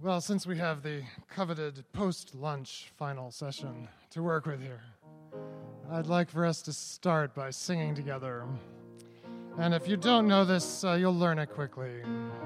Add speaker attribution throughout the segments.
Speaker 1: Well, since we have the coveted post-lunch final session to work with here, I'd like for us to start by singing together. And if you don't know this, you'll learn it quickly.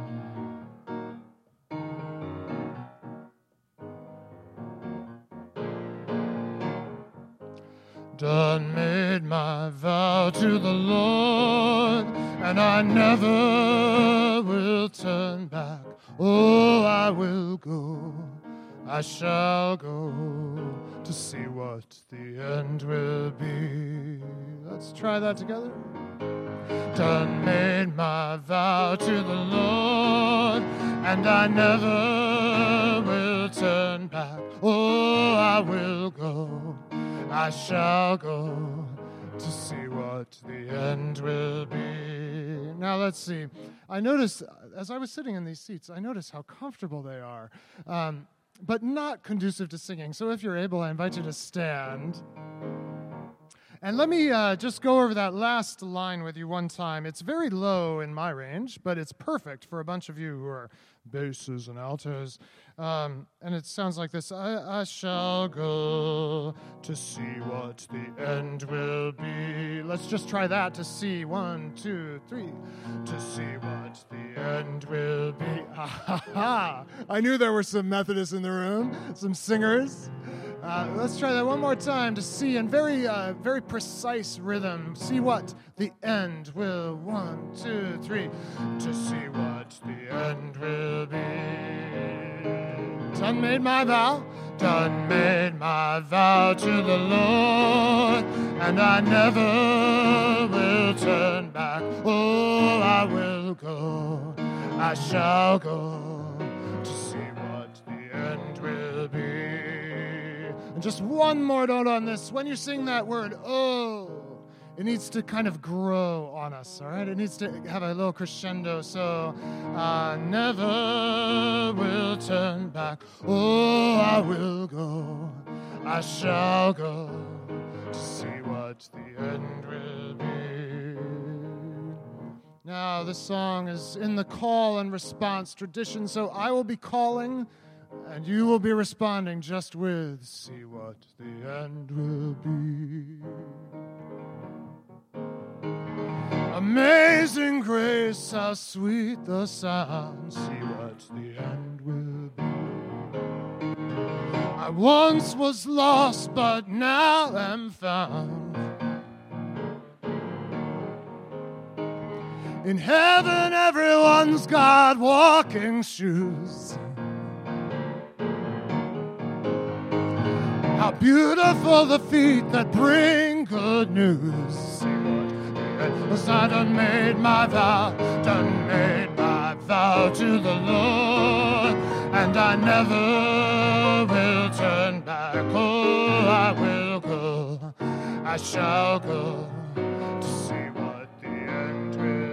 Speaker 1: Done made my vow to the Lord, and I never will turn back. Oh, I will go, I shall go to see what the end will be. Let's try that together. Done made my vow to the Lord, and I never will turn back. Oh, I will go, I shall go to see what the end will be. Now let's see. I noticed, as I was sitting in these seats, I noticed how comfortable they are, but not conducive to singing. So if you're able, I invite you to stand. And let me just go over that last line with you one time. It's very low in my range, but it's perfect for a bunch of you who are basses and altos. And it sounds like this. I shall go to see what the end will be. Let's just try that to see. 1, 2, 3. To see what the end will be. Ha ha ha. I knew there were some Methodists in the room, some singers. Let's try that one more time to see in very precise rhythm. See what the end will. 1, 2, 3. To see what the end will be. Done made my vow. Done made my vow to the Lord, and I never will turn back. Oh, I will go. I shall go to see what the end will be. And just one more note on this. When you sing that word, oh, it needs to kind of grow on us, all right? It needs to have a little crescendo. So, I never will turn back. Oh, I will go. I shall go to see what the end will be. Now, this song is in the call and response tradition, so I will be calling, and you will be responding just with, see what the end will be. Amazing grace, how sweet the sound, see what the end will be. I once was lost, but now am found. In heaven, everyone's got walking shoes. How beautiful the feet that bring good news. Cause I done made my vow to the Lord, and I never will turn back. Oh, I will go, I shall go to see what the end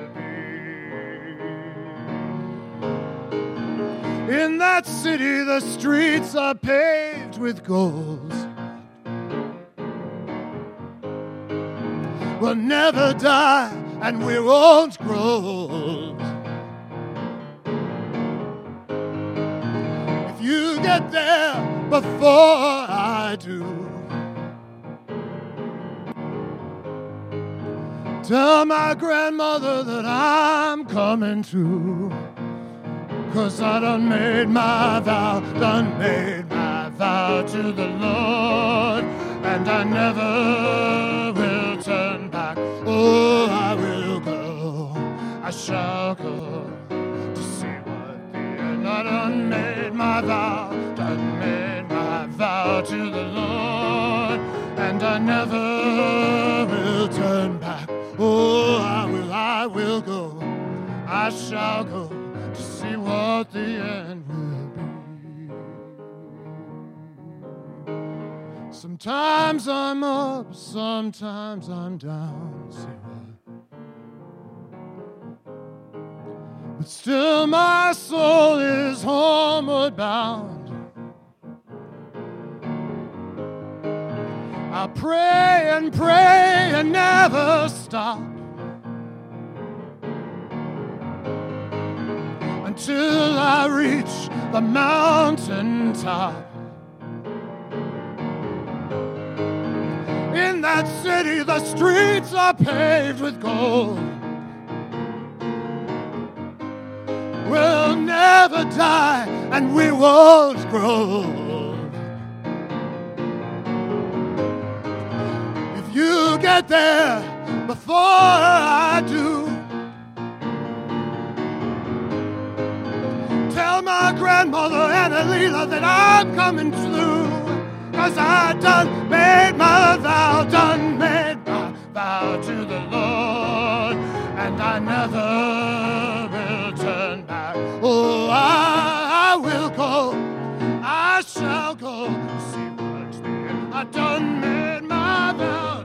Speaker 1: will be. In that city, the streets are paved with gold. We'll never die, and we won't grow old. If you get there before I do, tell my grandmother that I'm coming too. 'Cause I done made my vow to the Lord, and I never will turn back. Oh, I will go, I shall go to see what the end. I done made my vow to the Lord, and I never will turn back. Oh, I will go, I shall go to see what the end will be. Sometimes I'm up, sometimes I'm down, see what? But still my soul is homeward bound. I'll pray and never stop until I reach the mountaintop. In that city, the streets are paved with gold. We'll never die, and we won't grow old. If you get there before I do, tell my grandmother Anna Leela that I'm coming through. 'Cause I done made my vow to the Lord, and I never will turn back. Oh, I will go, I shall go, see what's there. I done made my vow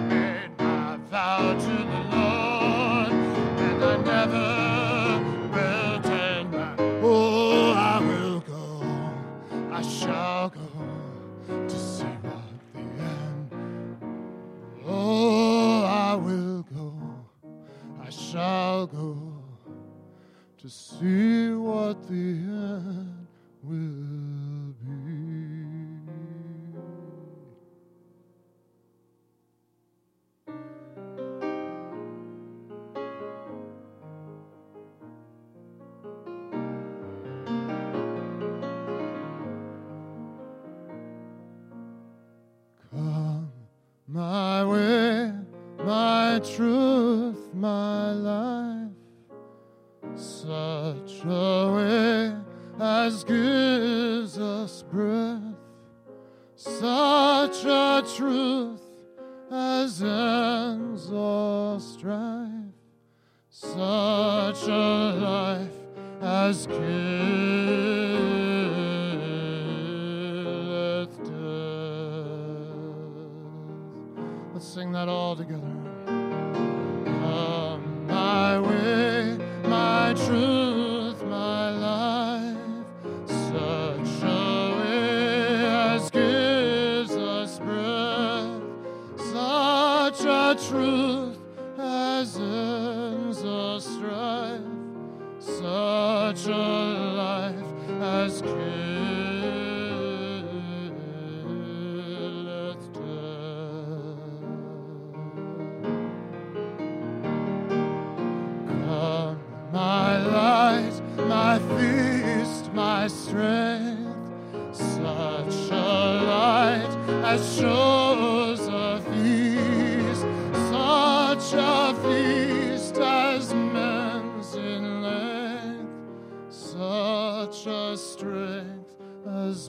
Speaker 1: to the Lord, and I never will turn back. Oh, I will go, I shall go, to see what the end. Oh, I will go, I shall go, to see what the end will be. Come my way, my truth, my life, such a way as gives us breath, such a truth as ends all strife, such a life as killeth death. Let's sing that all together. Come my way, my truth, my life, such a way as gives us breath, such a truth as ends the strife, such a life as killeth death. Come my light, my feast, my strength, such a light as shows a feast, such a feast as mends in length, such a strength as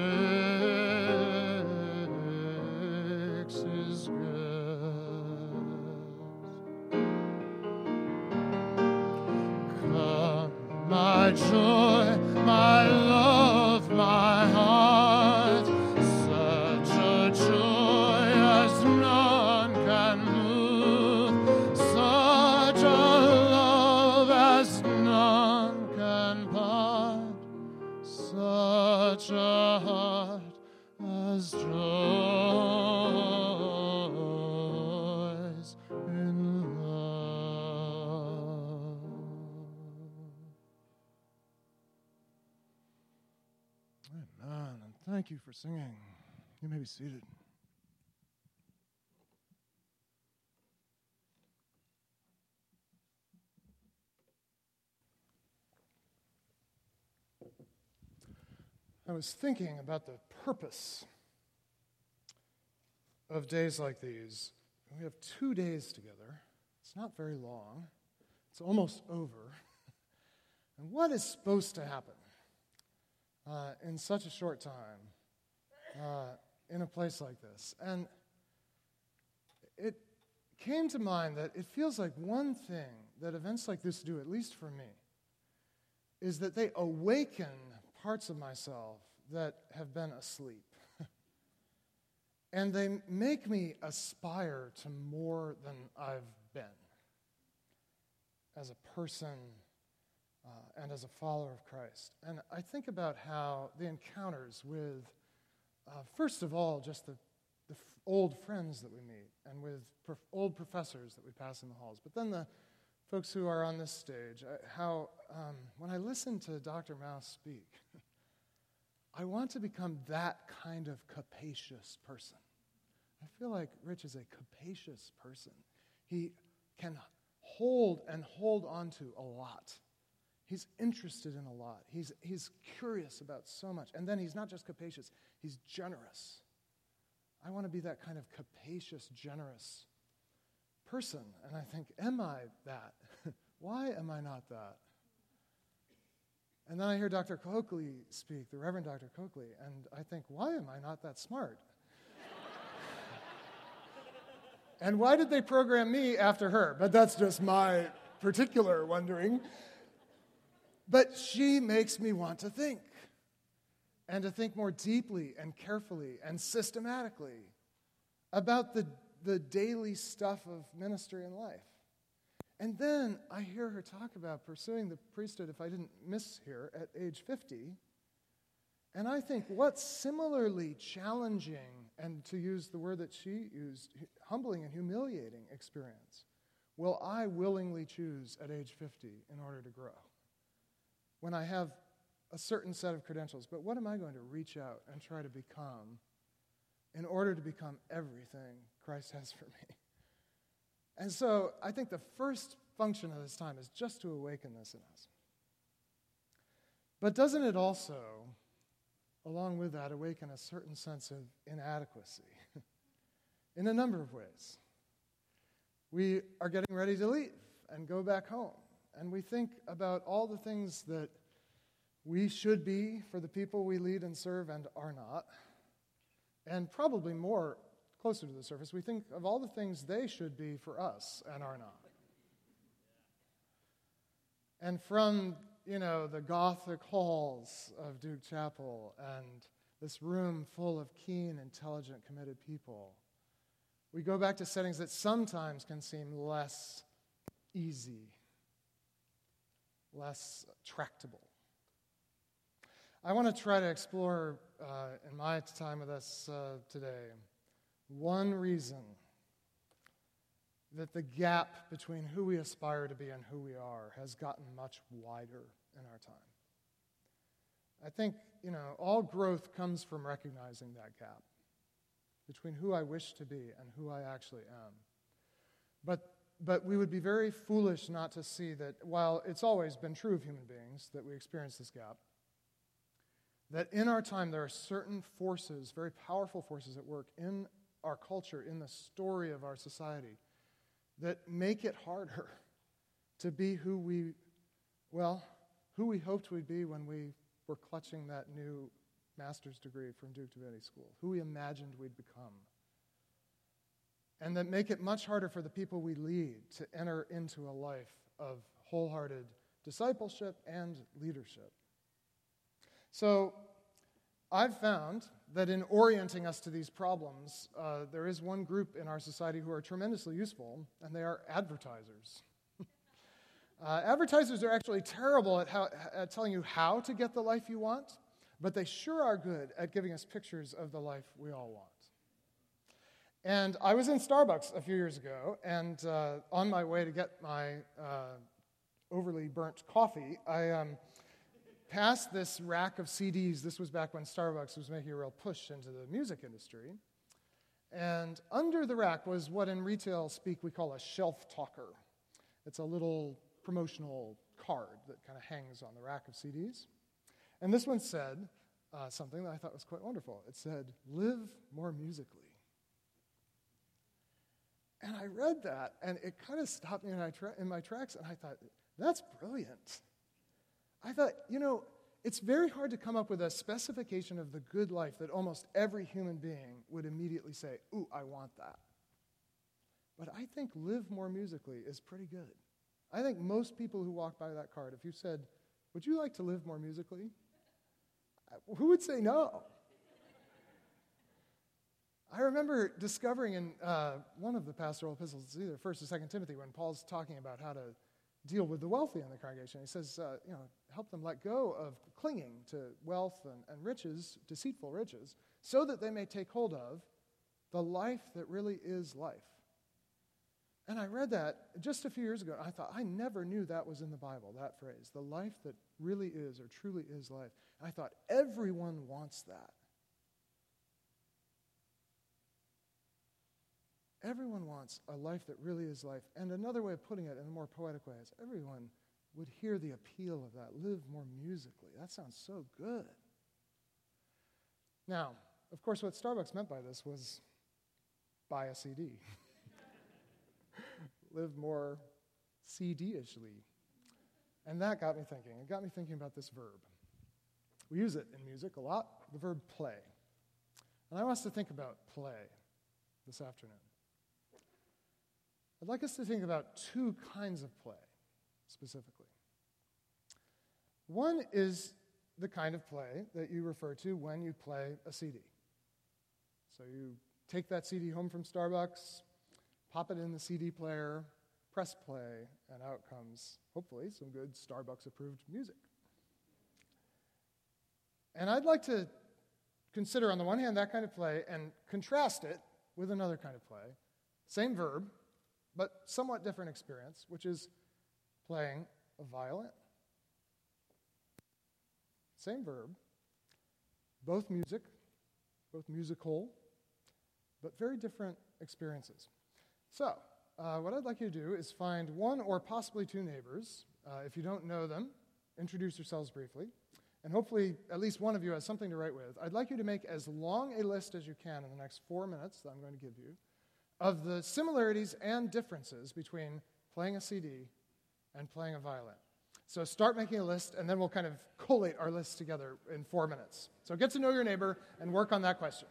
Speaker 1: makes his guest. Come my joy, my love, my heart, such a joy as none can move, such a love as none can part, such a heart as joys in love. Amen. And thank you for singing. You may be seated. I was thinking about the purpose of days like these. We have 2 days together. It's not very long. It's almost over. And what is supposed to happen in such a short time in a place like this? And it came to mind that it feels like one thing that events like this do, at least for me, is that they awaken parts of myself that have been asleep. And they make me aspire to more than I've been as a person and as a follower of Christ. And I think about how the encounters with, first of all, just the old friends that we meet, and with old professors that we pass in the halls, but then the folks who are on this stage, how when I listen to Dr. Mouse speak, I want to become that kind of capacious person. I feel like Rich is a capacious person. He can hold on to a lot. He's interested in a lot. He's curious about so much. And then he's not just capacious, he's generous. I want to be that kind of capacious, generous person. And I think, am I that? Why am I not that? And then I hear Dr. Coakley speak, the Reverend Dr. Coakley, and I think, why am I not that smart? And why did they program me after her? But that's just my particular wondering. But she makes me want to think, and to think more deeply and carefully and systematically about the daily stuff of ministry and life. And then I hear her talk about pursuing the priesthood, if I didn't miss here, at age 50. And I think what's similarly challenging, and to use the word that she used, humbling and humiliating experience, will I willingly choose at age 50 in order to grow? When I have a certain set of credentials, but what am I going to reach out and try to become in order to become everything Christ has for me? And so I think the first function of this time is just to awaken this in us. But doesn't it also, along with that, awaken a certain sense of inadequacy in a number of ways? We are getting ready to leave and go back home, and we think about all the things that we should be for the people we lead and serve and are not, and probably more closer to the surface, we think of all the things they should be for us and are not. And from, the Gothic halls of Duke Chapel and this room full of keen, intelligent, committed people, we go back to settings that sometimes can seem less easy, less tractable. I want to try to explore, in my time with us today, one reason that the gap between who we aspire to be and who we are has gotten much wider in our time. I think, all growth comes from recognizing that gap between who I wish to be and who I actually am. But we would be very foolish not to see that while it's always been true of human beings that we experience this gap, that in our time there are certain forces, very powerful forces at work in our culture, in the story of our society, that make it harder to be who we hoped we'd be when we were clutching that new master's degree from Duke Divinity School, who we imagined we'd become. And that make it much harder for the people we lead to enter into a life of wholehearted discipleship and leadership. So I've found that in orienting us to these problems, there is one group in our society who are tremendously useful, and they are advertisers. Advertisers are actually terrible at telling you how to get the life you want, but they sure are good at giving us pictures of the life we all want. And I was in Starbucks a few years ago, and on my way to get my overly burnt coffee, I passed this rack of CDs. This was back when Starbucks was making a real push into the music industry. And under the rack was what in retail speak we call a shelf talker. It's a little promotional card that kind of hangs on the rack of CDs. And this one said something that I thought was quite wonderful. It said, "Live more musically." And I read that, and it kind of stopped me in my tracks, and I thought, that's brilliant. I thought, it's very hard to come up with a specification of the good life that almost every human being would immediately say, ooh, I want that. But I think live more musically is pretty good. I think most people who walk by that card, if you said, would you like to live more musically? Who would say no? I remember discovering in one of the pastoral epistles, it's either 1st or 2nd Timothy, when Paul's talking about how to deal with the wealthy in the congregation. He says, help them let go of clinging to wealth and riches, deceitful riches, so that they may take hold of the life that really is life. And I read that just a few years ago, and I thought, I never knew that was in the Bible, that phrase, the life that really is or truly is life. And I thought, everyone wants that. Everyone wants a life that really is life. And another way of putting it in a more poetic way is everyone would hear the appeal of that, live more musically. That sounds so good. Now, of course, what Starbucks meant by this was buy a CD. Live more CD-ishly. And that got me thinking. It got me thinking about this verb. We use it in music a lot, the verb play. And I want us to think about play this afternoon. I'd like us to think about two kinds of play, specifically. One is the kind of play that you refer to when you play a CD. So you take that CD home from Starbucks, pop it in the CD player, press play, and out comes, hopefully, some good Starbucks-approved music. And I'd like to consider, on the one hand, that kind of play and contrast it with another kind of play. Same verb, but somewhat different experience, which is playing a violin. Same verb, both music, both musical, but very different experiences. So, what I'd like you to do is find one or possibly two neighbors. If you don't know them, introduce yourselves briefly. And hopefully at least one of you has something to write with. I'd like you to make as long a list as you can in the next 4 minutes that I'm going to give you of the similarities and differences between playing a CD and playing a violin. So start making a list, and then we'll kind of collate our lists together in 4 minutes. So get to know your neighbor and work on that question.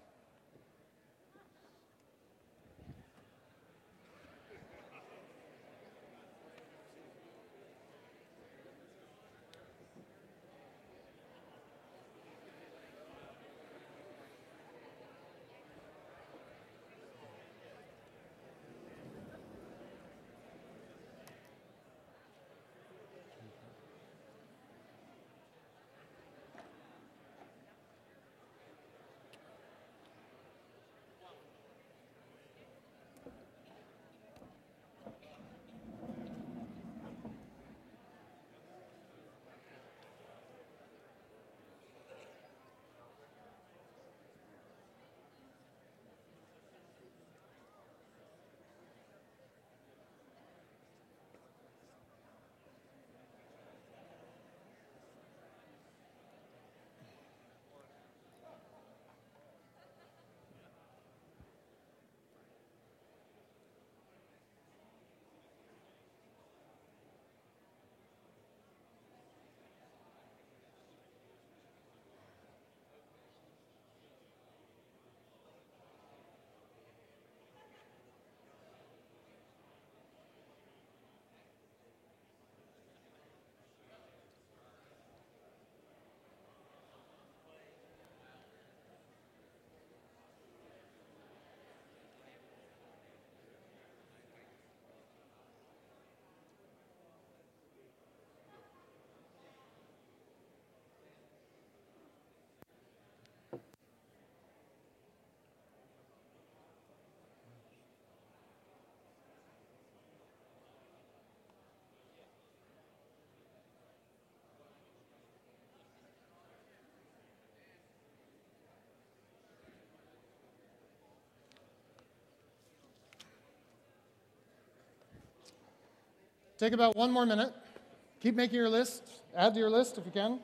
Speaker 1: Take about 1 more minute. Keep making your list. Add to your list if you can.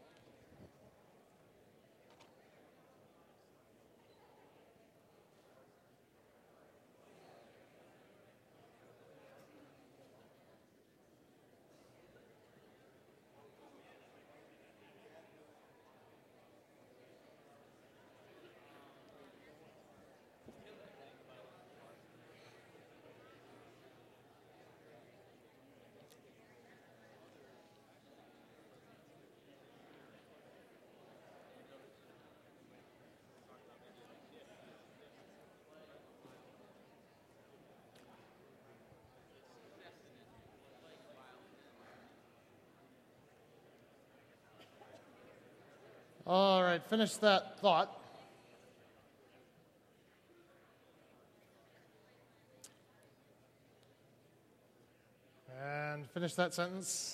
Speaker 1: All right, finish that thought. finish that sentence.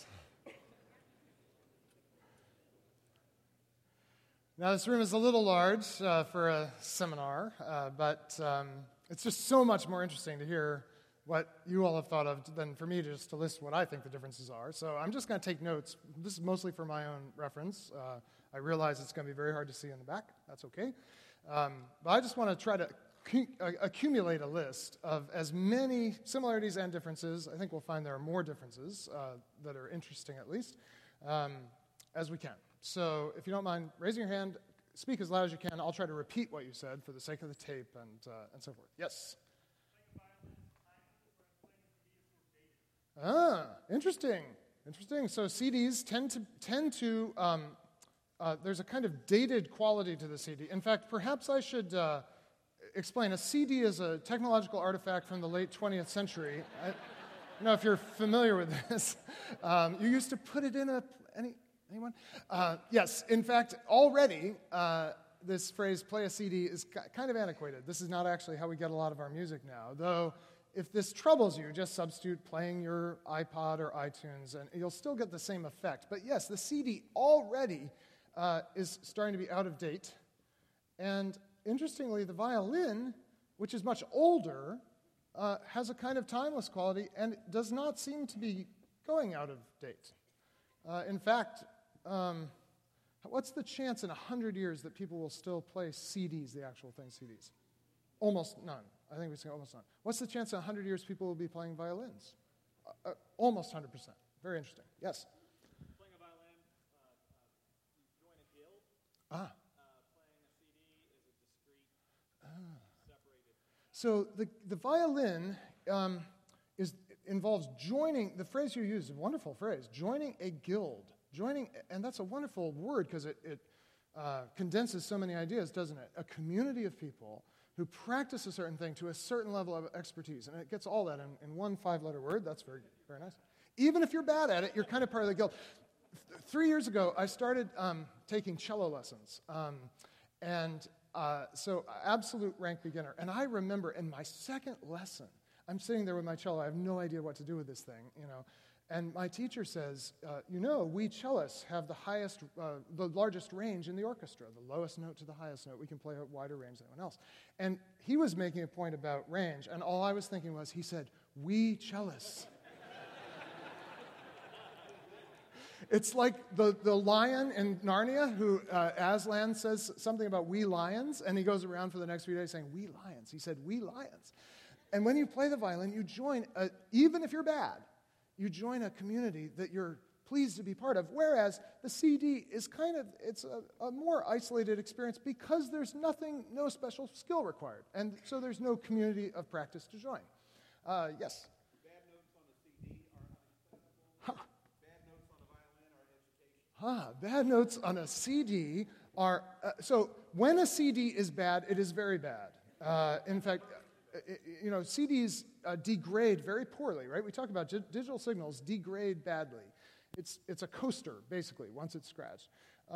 Speaker 1: Now, this room is a little large for a seminar, but it's just so much more interesting to hear what you all have thought of than for me just to list what I think the differences are. So I'm just going to take notes. This is mostly for my own reference. I realize it's going to be very hard to see in the back. That's okay. But I just want to try to accumulate a list of as many similarities and differences. I think we'll find there are more differences that are interesting, at least, as we can. So if you don't mind raising your hand, speak as loud as you can. I'll try to repeat what you said for the sake of the tape and so forth. Yes? Interesting. So CDs tend to there's a kind of dated quality to the CD. In fact, perhaps I should explain. A CD is a technological artifact from the late 20th century. I don't know if you're familiar with this. You used to put it in anyone? Yes, in fact, already this phrase, play a CD, is kind of antiquated. This is not actually how we get a lot of our music now, though if this troubles you, just substitute playing your iPod or iTunes, and you'll still get the same effect. But yes, the CD already is starting to be out of date. And interestingly, the violin, which is much older, has a kind of timeless quality and does not seem to be going out of date. In fact, what's the chance in 100 years that people will still play CDs, the actual thing, CDs? Almost none. I think we say almost none. What's the chance in 100 years people will be playing violins? Almost 100%. Very interesting. Yes?
Speaker 2: Playing a violin, you join a guild. Playing a CD is a discrete, separated.
Speaker 1: So the violin involves joining, the phrase you use, a wonderful phrase, joining a guild. And that's a wonderful word because it condenses so many ideas, doesn't it? A community of people who practice a certain thing to a certain level of expertise. And it gets all that in one 5-letter word. That's very, very nice. Even if you're bad at it, you're kind of part of the guild. 3 years ago, I started taking cello lessons. So absolute rank beginner. And I remember in my second lesson, I'm sitting there with my cello. I have no idea what to do with this thing, And my teacher says, we cellists have the largest range in the orchestra, the lowest note to the highest note. We can play a wider range than anyone else. And he was making a point about range, and all I was thinking was, he said, we cellists. It's like the lion in Narnia, who Aslan says something about we lions, and he goes around for the next few days saying, we lions. He said, we lions. And when you play the violin, you join, even if you're bad, you join a community that you're pleased to be part of, whereas the CD is it's a more isolated experience because there's no special skill required, and so there's no community of practice to join. Yes?
Speaker 2: Bad notes on the CD are unacceptable. Bad notes on the violin are education.
Speaker 1: Bad notes on a CD are, so when a CD is bad, it is very bad. In fact, CDs degrade very poorly, right? We talk about digital signals degrade badly. It's a coaster, basically, once it's scratched.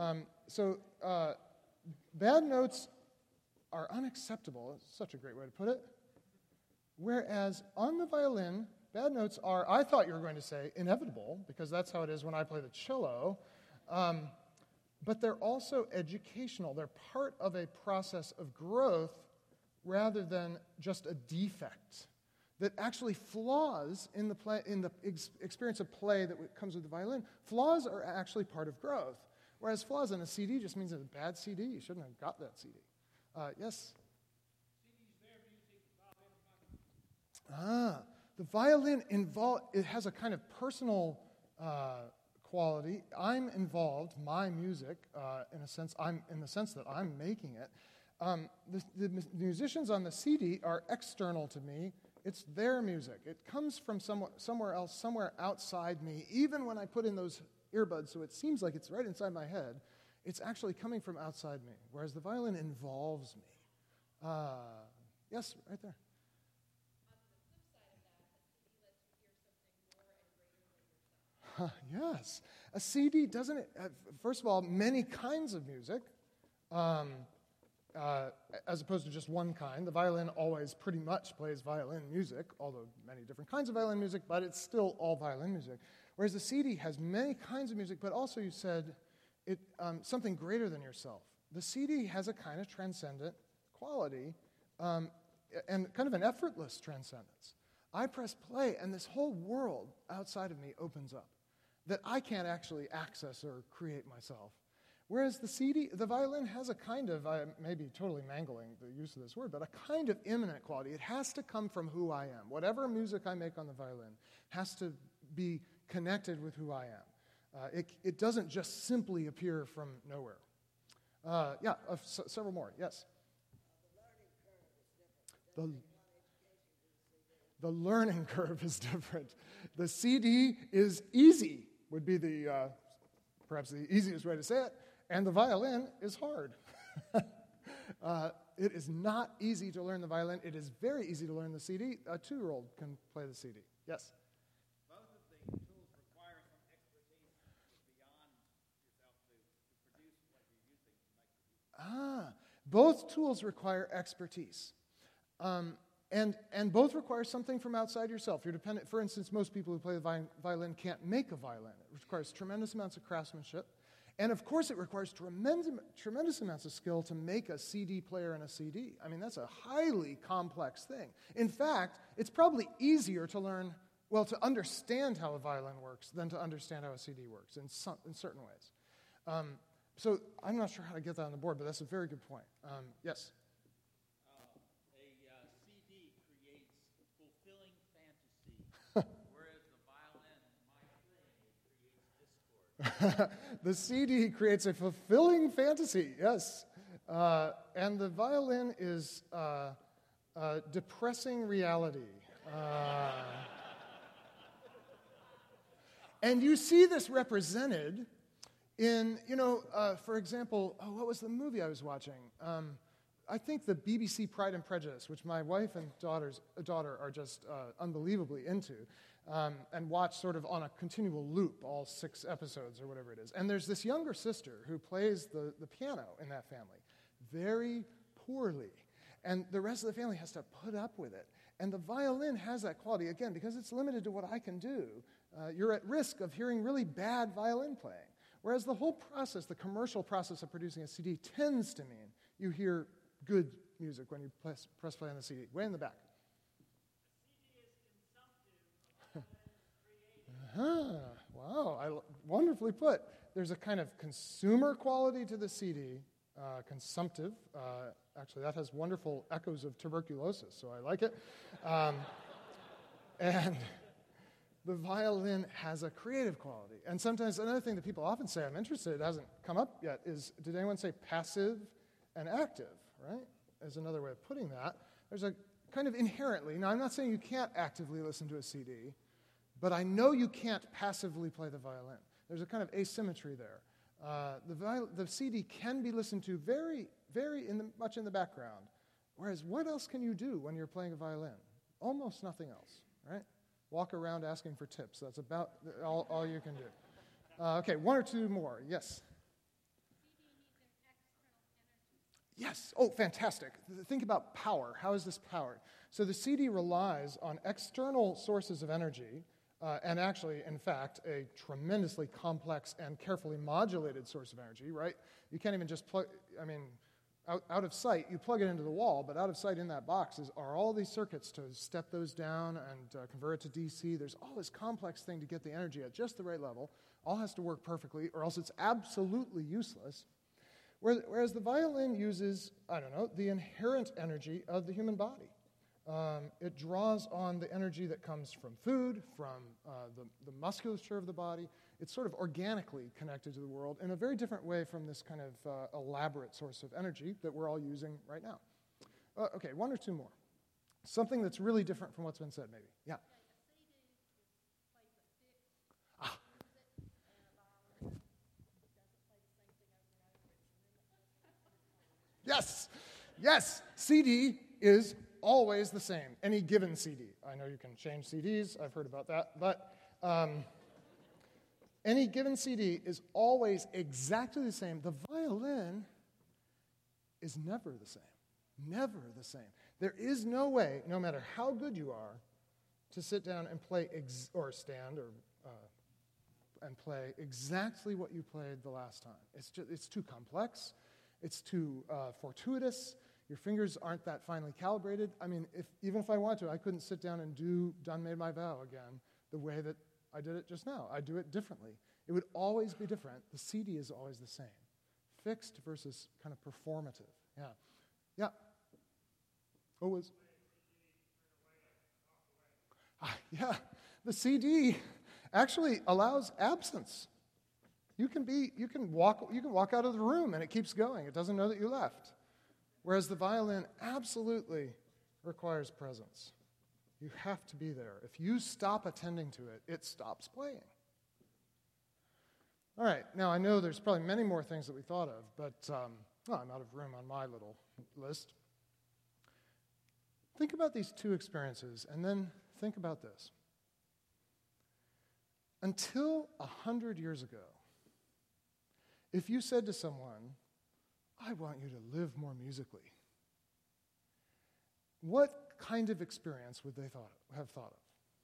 Speaker 1: Bad notes are unacceptable. That's such a great way to put it. Whereas on the violin, bad notes are, I thought you were going to say, inevitable, because that's how it is when I play the cello. But they're also educational. They're part of a process of growth rather than just a defect. That actually flaws in the experience of play that comes with the violin, flaws are actually part of growth. Whereas flaws in a CD just means it's a bad CD. You shouldn't have got that CD. Yes? The violin it has a kind of personal quality. I'm involved, my music, in the sense that I'm making it. The musicians on the CD are external to me. It's their music. It comes from somewhere else, somewhere outside me. Even when I put in those earbuds, so it seems like it's right inside my head, it's actually coming from outside me, whereas the violin involves me. Yes, right there. Yes. A CD doesn't, first of all, many kinds of music. as opposed to just one kind. The violin always pretty much plays violin music, although many different kinds of violin music, but it's still all violin music. Whereas the CD has many kinds of music, but also you said something greater than yourself. The CD has a kind of transcendent quality and kind of an effortless transcendence. I press play, and this whole world outside of me opens up that I can't actually access or create myself. Whereas the violin has a kind of, I may be totally mangling the use of this word, but a kind of immanent quality. It has to come from who I am. Whatever music I make on the violin has to be connected with who I am. It doesn't just simply appear from nowhere. Several more, yes. The learning curve is different. The CD is easy, would be perhaps the easiest way to say it, and the violin is hard. It is not easy to learn the violin. It is very easy to learn the CD. A 2-year-old can play the CD. Yes?
Speaker 2: Both of the tools require some expertise beyond yourself to produce what you're using to make the music.
Speaker 1: Both tools require expertise. And both require something from outside yourself. You're dependent. For instance, most people who play the violin can't make a violin. It requires tremendous amounts of craftsmanship. And of course, it requires tremendous amounts of skill to make a CD player and a CD. I mean, that's a highly complex thing. In fact, it's probably easier to learn, to understand how a violin works than to understand how a CD works in certain ways. So I'm not sure how to get that on the board, but that's a very good point. Yes?
Speaker 2: CD creates fulfilling fantasy, whereas the violin, my playing, creates discord.
Speaker 1: The CD creates a fulfilling fantasy, yes. And the violin is depressing reality. And you see this represented in, for example, what was the movie I was watching? I think the BBC Pride and Prejudice, which my wife and daughter are just unbelievably into, and watch sort of on a continual loop, all 6 episodes or whatever it is. And there's this younger sister who plays the piano in that family very poorly. And the rest of the family has to put up with it. And the violin has that quality, again, because it's limited to what I can do. You're at risk of hearing really bad violin playing. Whereas the whole process, the commercial process of producing a CD, tends to mean you hear good music when you press play on the CD. Way in the back. Wow, wonderfully put. There's a kind of consumer quality to the CD, consumptive. Actually, that has wonderful echoes of tuberculosis, so I like it. And the violin has a creative quality. And sometimes another thing that people often say, I'm interested, it hasn't come up yet, is, did anyone say passive and active, right? As another way of putting that. There's a kind of inherently, now I'm not saying you can't actively listen to a CD, but I know you can't passively play the violin. There's a kind of asymmetry there. The CD can be listened to very, very much in the background, whereas what else can you do when you're playing a violin? Almost nothing else, right? Walk around asking for tips. That's about all you can do. Okay, 1 or 2 more. Yes? Yes. Oh, fantastic. Think about power. How is this powered? So the CD relies on external sources of energy, and actually, in fact, a tremendously complex and carefully modulated source of energy, right? You can't even just plug, out of sight, you plug it into the wall, but out of sight in that box are all these circuits to step those down and convert it to DC. There's all this complex thing to get the energy at just the right level. All has to work perfectly, or else it's absolutely useless. Whereas the violin uses, the inherent energy of the human body. It draws on the energy that comes from food, from the musculature of the body. It's sort of organically connected to the world in a very different way from this kind of elaborate source of energy that we're all using right now. Okay, 1 or 2 more. Something that's really different from what's been said, maybe. Yeah. Yes, CD is always the same, any given CD. I know you can change CDs, I've heard about that, but any given CD is always exactly the same. The violin is never the same. Never the same. There is no way, no matter how good you are, to sit down and play or stand and play exactly what you played the last time. It's too complex. It's too fortuitous. Your fingers aren't that finely calibrated. I mean, even if I want to, I couldn't sit down and do Done Made My Vow again the way that I did it just now. I do it differently. It would always be different. The CD is always the same. Fixed versus kind of performative. Yeah. Yeah. What was? Yeah. The CD actually allows absence. You can walk out of the room and it keeps going. It doesn't know that you left. Whereas the violin absolutely requires presence. You have to be there. If you stop attending to it, it stops playing. All right, now I know there's probably many more things that we thought of, but I'm out of room on my little list. Think about these two experiences, and then think about this. Until 100 years ago, if you said to someone, I want you to live more musically, what kind of experience would they have thought of?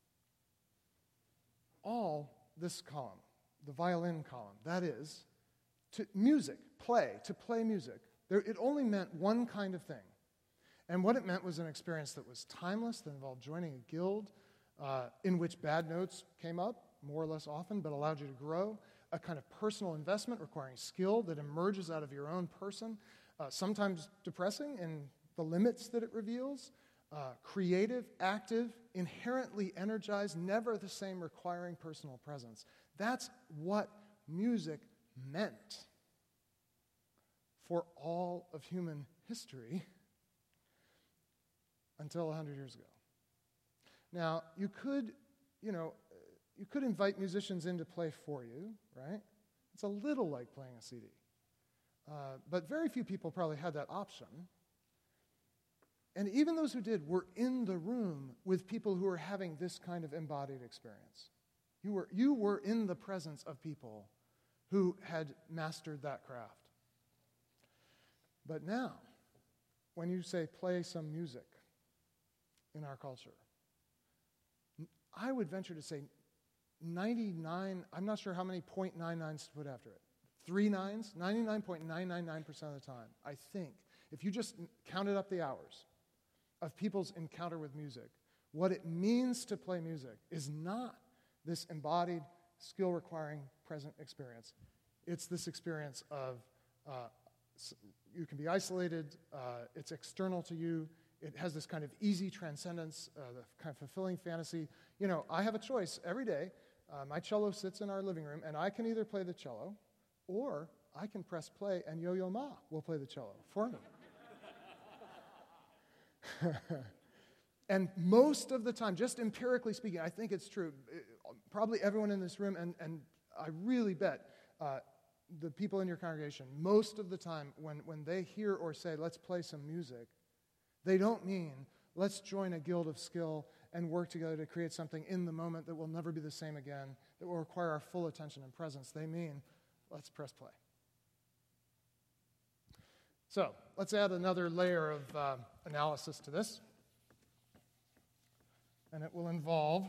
Speaker 1: All this column, the violin column, that is, to play music. It only meant one kind of thing. And what it meant was an experience that was timeless, that involved joining a guild, in which bad notes came up more or less often, but allowed you to grow, a kind of personal investment requiring skill that emerges out of your own person, sometimes depressing in the limits that it reveals, creative, active, inherently energized, never the same, requiring personal presence. That's what music meant for all of human history until 100 years ago. Now, you could invite musicians in to play for you, right? It's a little like playing a CD. But very few people probably had that option. And even those who did were in the room with people who were having this kind of embodied experience. You were in the presence of people who had mastered that craft. But now, when you say play some music in our culture, I would venture to say 99, I'm not sure how many .99s to put after it. 3 nines, 99.999% of the time, I think, if you just counted up the hours of people's encounter with music, what it means to play music is not this embodied, skill-requiring, present experience. It's this experience of you can be isolated, it's external to you, it has this kind of easy transcendence, the kind of fulfilling fantasy. You know, I have a choice every day. My cello sits in our living room, and I can either play the cello, or I can press play, and Yo-Yo Ma will play the cello for me. And most of the time, just empirically speaking, I think it's true. Probably everyone in this room, and I really bet the people in your congregation, most of the time when they hear or say, let's play some music, they don't mean, let's join a guild of skill and work together to create something in the moment that will never be the same again, that will require our full attention and presence. They mean, let's press play. So let's add another layer of analysis to this. And it will involve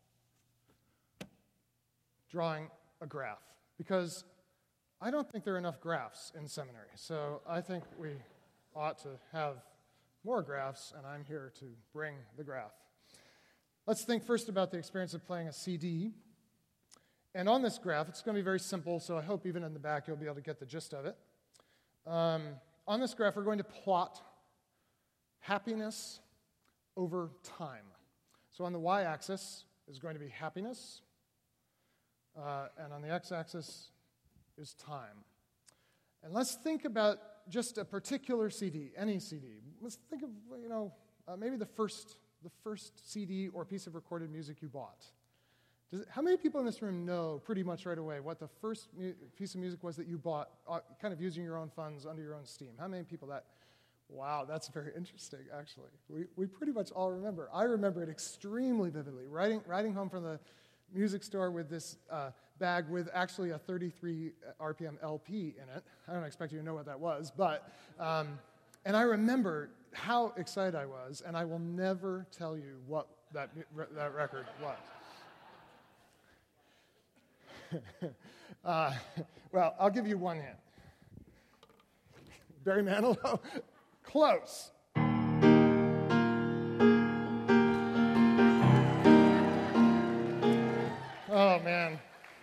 Speaker 1: drawing a graph. Because I don't think there are enough graphs in seminary. So I think we ought to have more graphs, and I'm here to bring the graph. Let's think first about the experience of playing a CD. And on this graph, it's going to be very simple, so I hope even in the back you'll be able to get the gist of it. On this graph, we're going to plot happiness over time. So on the y-axis is going to be happiness, and on the x-axis is time. And let's think about just a particular CD, any CD. Let's think of, maybe the first CD or piece of recorded music you bought. How many people in this room know pretty much right away what the first piece of music was that you bought, kind of using your own funds under your own steam? How many people that? Wow, that's very interesting, actually. We pretty much all remember. I remember it extremely vividly. Riding home from the music store with this bag with actually a 33 RPM LP in it. I don't expect you to know what that was, but And I remember how excited I was, and I will never tell you what that record was. Well, I'll give you one hint. Barry Manilow? Close. Oh, man.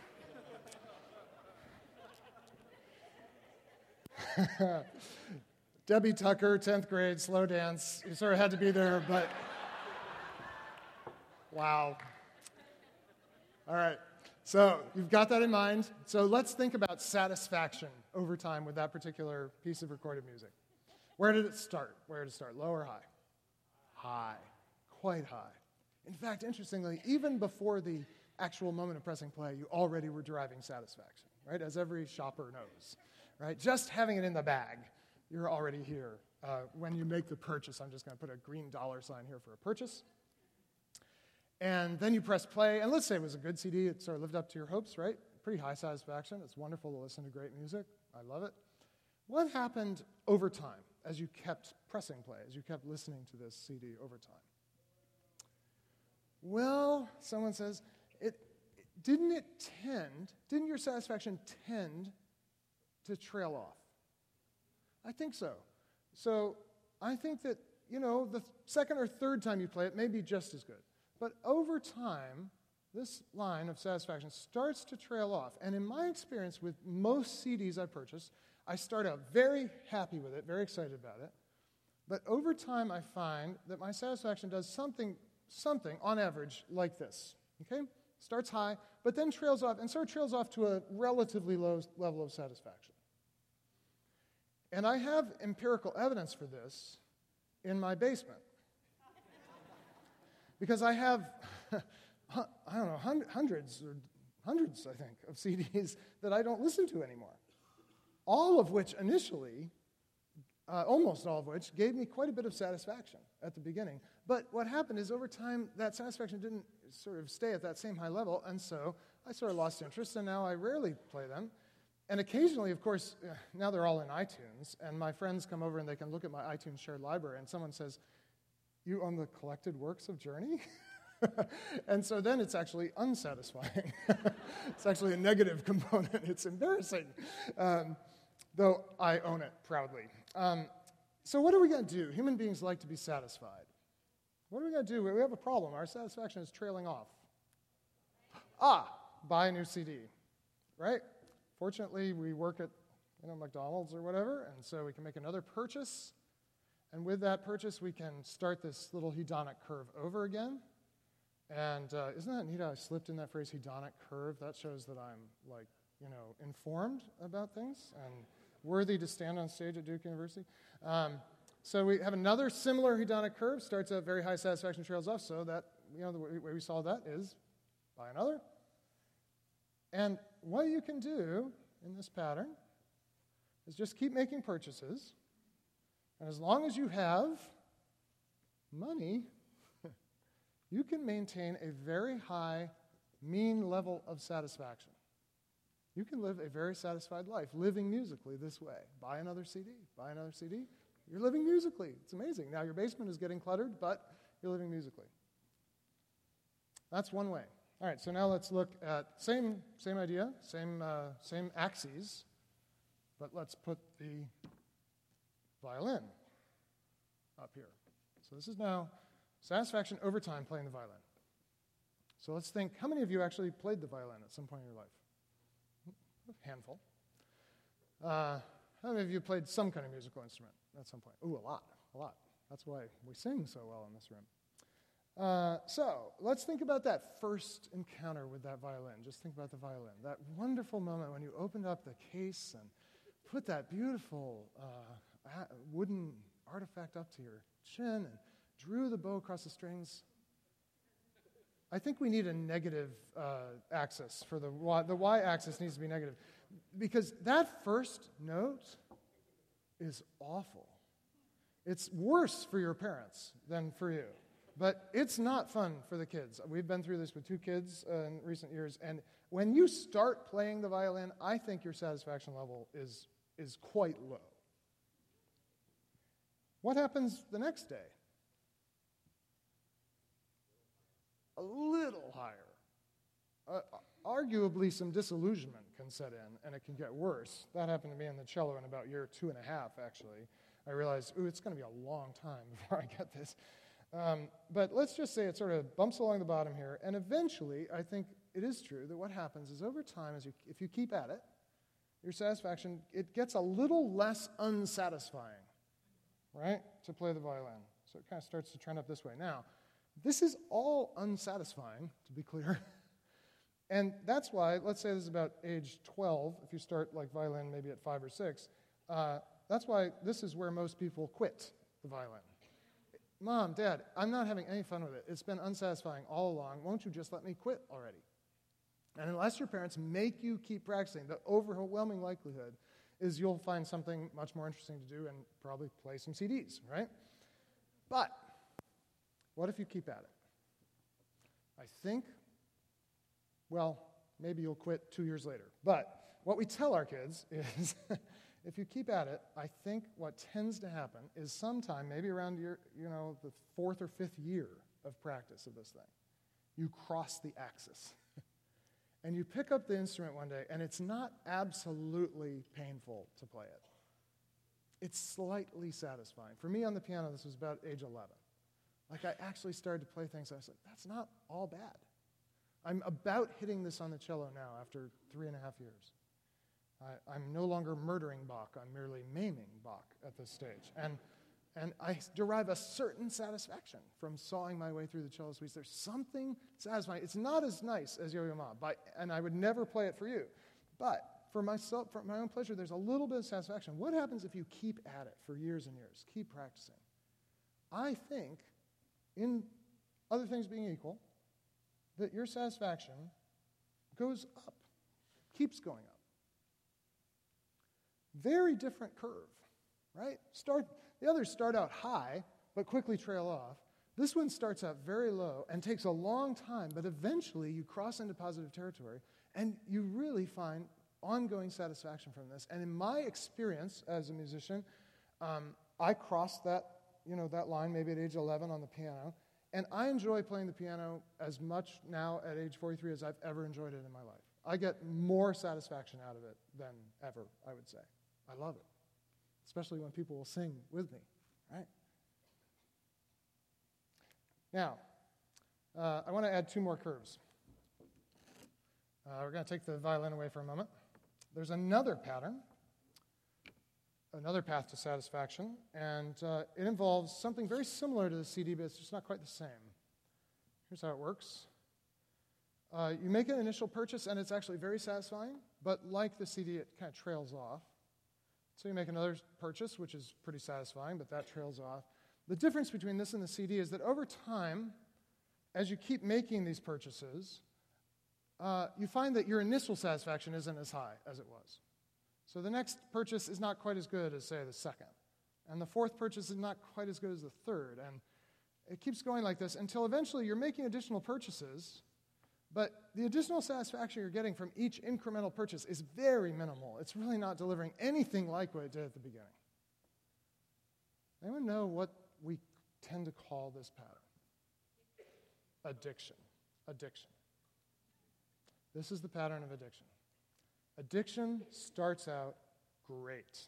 Speaker 1: Debbie Tucker, 10th grade, slow dance. You sort of had to be there, but wow. All right, so you've got that in mind. So let's think about satisfaction over time with that particular piece of recorded music. Where did it start? Where did it start, low or high? High, quite high. In fact, interestingly, even before the actual moment of pressing play, you already were deriving satisfaction, right? As every shopper knows, right? Just having it in the bag, you're already here. When you make the purchase, I'm just going to put a green dollar sign here for a purchase. And then you press play, and let's say it was a good CD. It sort of lived up to your hopes, right? Pretty high satisfaction. It's wonderful to listen to great music. I love it. What happened over time as you kept pressing play, as you kept listening to this CD over time? Well, someone says, didn't your satisfaction tend to trail off? I think so. So I think that, the second or third time you play it may be just as good. But over time, this line of satisfaction starts to trail off. And in my experience with most CDs I purchase, I start out very happy with it, very excited about it. But over time, I find that my satisfaction does something on average like this. Okay? Starts high, but then trails off, and sort of trails off to a relatively low level of satisfaction. And I have empirical evidence for this in my basement. Because I have, hundreds, I think, of CDs that I don't listen to anymore. All of which initially, almost all of which, gave me quite a bit of satisfaction at the beginning. But what happened is over time, that satisfaction didn't sort of stay at that same high level, and so I sort of lost interest, and now I rarely play them. And occasionally, of course, now they're all in iTunes, and my friends come over and they can look at my iTunes shared library, and someone says, "You own the collected works of Journey?" And so then it's actually unsatisfying. It's actually a negative component. It's embarrassing, though I own it proudly. So what are we going to do? Human beings like to be satisfied. What are we going to do? We have a problem. Our satisfaction is trailing off. Buy a new CD, right? Fortunately, we work at McDonald's or whatever, and so we can make another purchase. And with that purchase, we can start this little hedonic curve over again. And isn't that neat how I slipped in that phrase, hedonic curve? That shows that I'm, informed about things and worthy to stand on stage at Duke University. So we have another similar hedonic curve. Starts at very high satisfaction, trails off. So that, the way we solve that is buy another. And what you can do in this pattern is just keep making purchases. And as long as you have money, you can maintain a very high mean level of satisfaction. You can live a very satisfied life living musically this way. Buy another CD, buy another CD. You're living musically. It's amazing. Now your basement is getting cluttered, but you're living musically. That's one way. All right, so now let's look at same idea, same axes, but let's put the violin up here. So this is now satisfaction over time playing the violin. So let's think, how many of you actually played the violin at some point in your life? A handful. How many of you played some kind of musical instrument at some point? Ooh, a lot. That's why we sing so well in this room. So let's think about that first encounter with that violin. Just think about the violin. That wonderful moment when you opened up the case and put that beautiful wooden artifact up to your chin and drew the bow across the strings. I think we need a negative axis for the y. The y-axis needs to be negative because that first note is awful. It's worse for your parents than for you. But it's not fun for the kids. We've been through this with 2 kids in recent years, and when you start playing the violin, I think your satisfaction level is quite low. What happens the next day? A little higher. Arguably, some disillusionment can set in, and it can get worse. That happened to me in the cello in about year 2.5, actually. I realized, it's going to be a long time before I get this. But let's just say it sort of bumps along the bottom here, and eventually, I think it is true that what happens is over time, if you keep at it, your satisfaction, it gets a little less unsatisfying, right, to play the violin. So it kind of starts to trend up this way. Now, this is all unsatisfying, to be clear. And that's why, let's say this is about age 12, if you start like violin maybe at 5 or 6, that's why this is where most people quit the violin. Mom, Dad, I'm not having any fun with it. It's been unsatisfying all along. Won't you just let me quit already? And unless your parents make you keep practicing, the overwhelming likelihood is you'll find something much more interesting to do and probably play some CDs, right? But what if you keep at it? I think, well, maybe you'll quit 2 years later. But what we tell our kids is if you keep at it, I think what tends to happen is sometime, maybe around the 4th or 5th year of practice of this thing, you cross the axis. And you pick up the instrument one day, and it's not absolutely painful to play it. It's slightly satisfying. For me on the piano, this was about age 11. Like I actually started to play things, I was like, that's not all bad. I'm about hitting this on the cello now after 3.5 years. I'm no longer murdering Bach, I'm merely maiming Bach at this stage. And I derive a certain satisfaction from sawing my way through the cello suites. There's something satisfying. It's not as nice as Yo-Yo Ma, and I would never play it for you. But for myself, for my own pleasure, there's a little bit of satisfaction. What happens if you keep at it for years and years, keep practicing? I think, in other things being equal, that your satisfaction goes up, keeps going up. Very different curve, right? The others start out high, but quickly trail off. This one starts out very low and takes a long time, but eventually you cross into positive territory, and you really find ongoing satisfaction from this. And in my experience as a musician, I crossed that line maybe at age 11 on the piano, and I enjoy playing the piano as much now at age 43 as I've ever enjoyed it in my life. I get more satisfaction out of it than ever, I would say. I love it. Especially when people will sing with me, right? Now, I want to add 2 more curves. We're going to take the violin away for a moment. There's another pattern, another path to satisfaction, and it involves something very similar to the CD, but it's just not quite the same. Here's how it works. You make an initial purchase, and it's actually very satisfying, but like the CD, it kind of trails off. So you make another purchase, which is pretty satisfying, but that trails off. The difference between this and the CD is that over time, as you keep making these purchases, you find that your initial satisfaction isn't as high as it was. So the next purchase is not quite as good as, say, the second. And the 4th purchase is not quite as good as the 3rd. And it keeps going like this until eventually you're making additional purchases, but the additional satisfaction you're getting from each incremental purchase is very minimal. It's really not delivering anything like what it did at the beginning. Anyone know what we tend to call this pattern? Addiction. Addiction. This is the pattern of addiction. Addiction starts out great.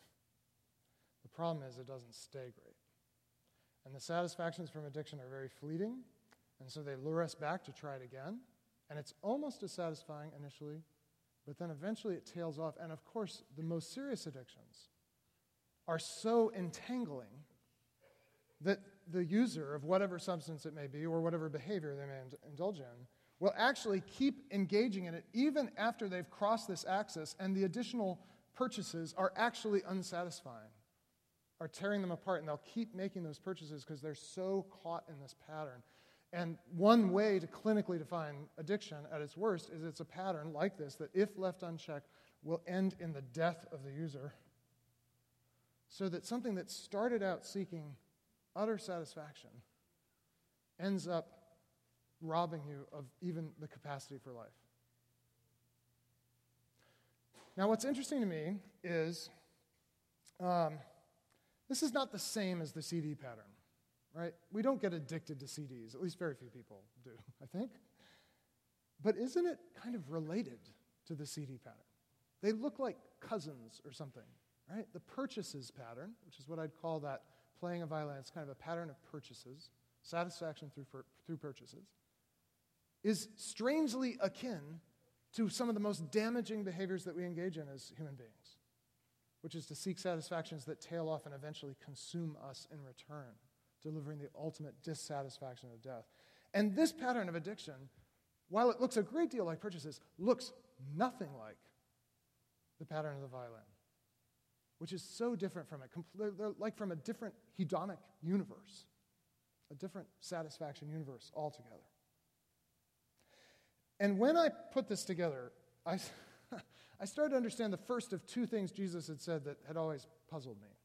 Speaker 1: The problem is it doesn't stay great. And the satisfactions from addiction are very fleeting, and so they lure us back to try it again. And it's almost as satisfying initially, but then eventually it tails off. And of course, the most serious addictions are so entangling that the user of whatever substance it may be or whatever behavior they may indulge in will actually keep engaging in it even after they've crossed this axis and the additional purchases are actually unsatisfying, are tearing them apart, and they'll keep making those purchases because they're so caught in this pattern. And one way to clinically define addiction at its worst is it's a pattern like this that, if left unchecked, will end in the death of the user. So that something that started out seeking utter satisfaction ends up robbing you of even the capacity for life. Now, what's interesting to me is This is not the same as the CD pattern, right? We don't get addicted to CDs, at least very few people do, I think. But isn't it kind of related to the CD pattern? They look like cousins or something, right? The purchases pattern, which is what I'd call that playing a violin, it's kind of a pattern of purchases, satisfaction through purchases, is strangely akin to some of the most damaging behaviors that we engage in as human beings, which is to seek satisfactions that tail off and eventually consume us in return, delivering the ultimate dissatisfaction of death. And this pattern of addiction, while it looks a great deal like purchases, looks nothing like the pattern of the violin, which is so different from it. They're like from a different hedonic universe, a different satisfaction universe altogether. And when I put this together, I started to understand the first of two things Jesus had said that had always puzzled me.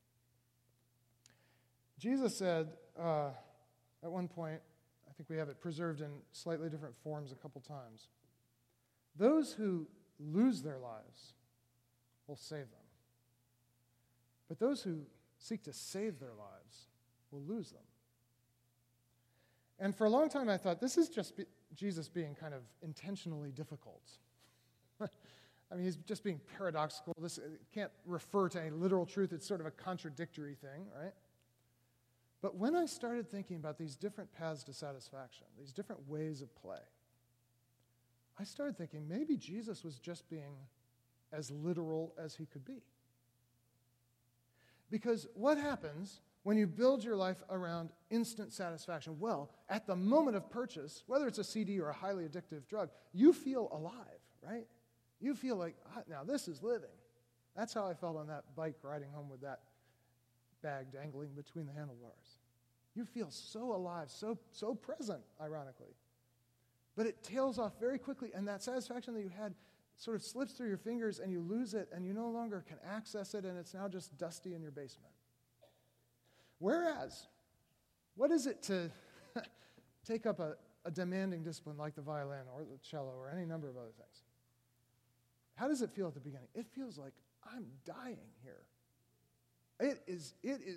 Speaker 1: Jesus said at one point, I think we have it preserved in slightly different forms a couple times, those who lose their lives will save them. But those who seek to save their lives will lose them. And for a long time I thought, this is just Jesus being kind of intentionally difficult. I mean, he's just being paradoxical. This can't refer to any literal truth. It's sort of a contradictory thing, right? But when I started thinking about these different paths to satisfaction, these different ways of play, I started thinking maybe Jesus was just being as literal as he could be. Because what happens when you build your life around instant satisfaction? Well, at the moment of purchase, whether it's a CD or a highly addictive drug, you feel alive, right? You feel like, now this is living. That's how I felt on that bike riding home with that bag dangling between the handlebars. You feel so alive, so present, ironically. But it tails off very quickly, and that satisfaction that you had sort of slips through your fingers, and you lose it, and you no longer can access it, and it's now just dusty in your basement. Whereas, what is it to take up a demanding discipline like the violin or the cello or any number of other things? How does it feel at the beginning? It feels like I'm dying here. It's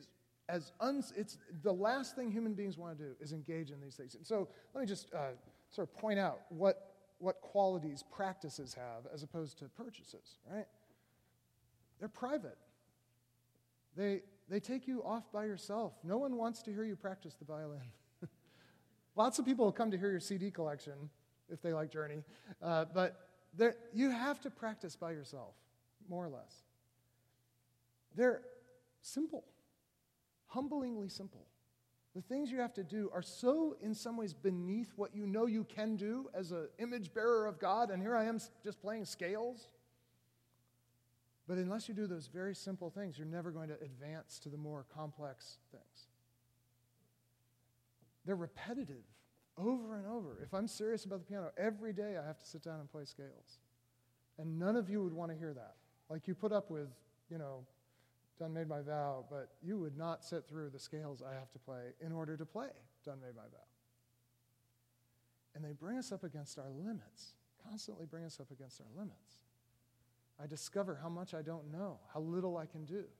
Speaker 1: the last thing human beings want to do is engage in these things. And so let me just sort of point out what qualities practices have as opposed to purchases, right? They're private. They take you off by yourself. No one wants to hear you practice the violin. Lots of people will come to hear your CD collection if they like Journey, but you have to practice by yourself, more or less. They're simple, humblingly simple. The things you have to do are so, in some ways, beneath what you know you can do as an image bearer of God, and here I am just playing scales. But unless you do those very simple things, you're never going to advance to the more complex things. They're repetitive, over and over. If I'm serious about the piano, every day I have to sit down and play scales. And none of you would want to hear that. Like you put up with, Done Made My Vow, but you would not sit through the scales I have to play in order to play Done Made My Vow. And they bring us up against our limits, constantly bring us up against our limits. I discover how much I don't know, how little I can do.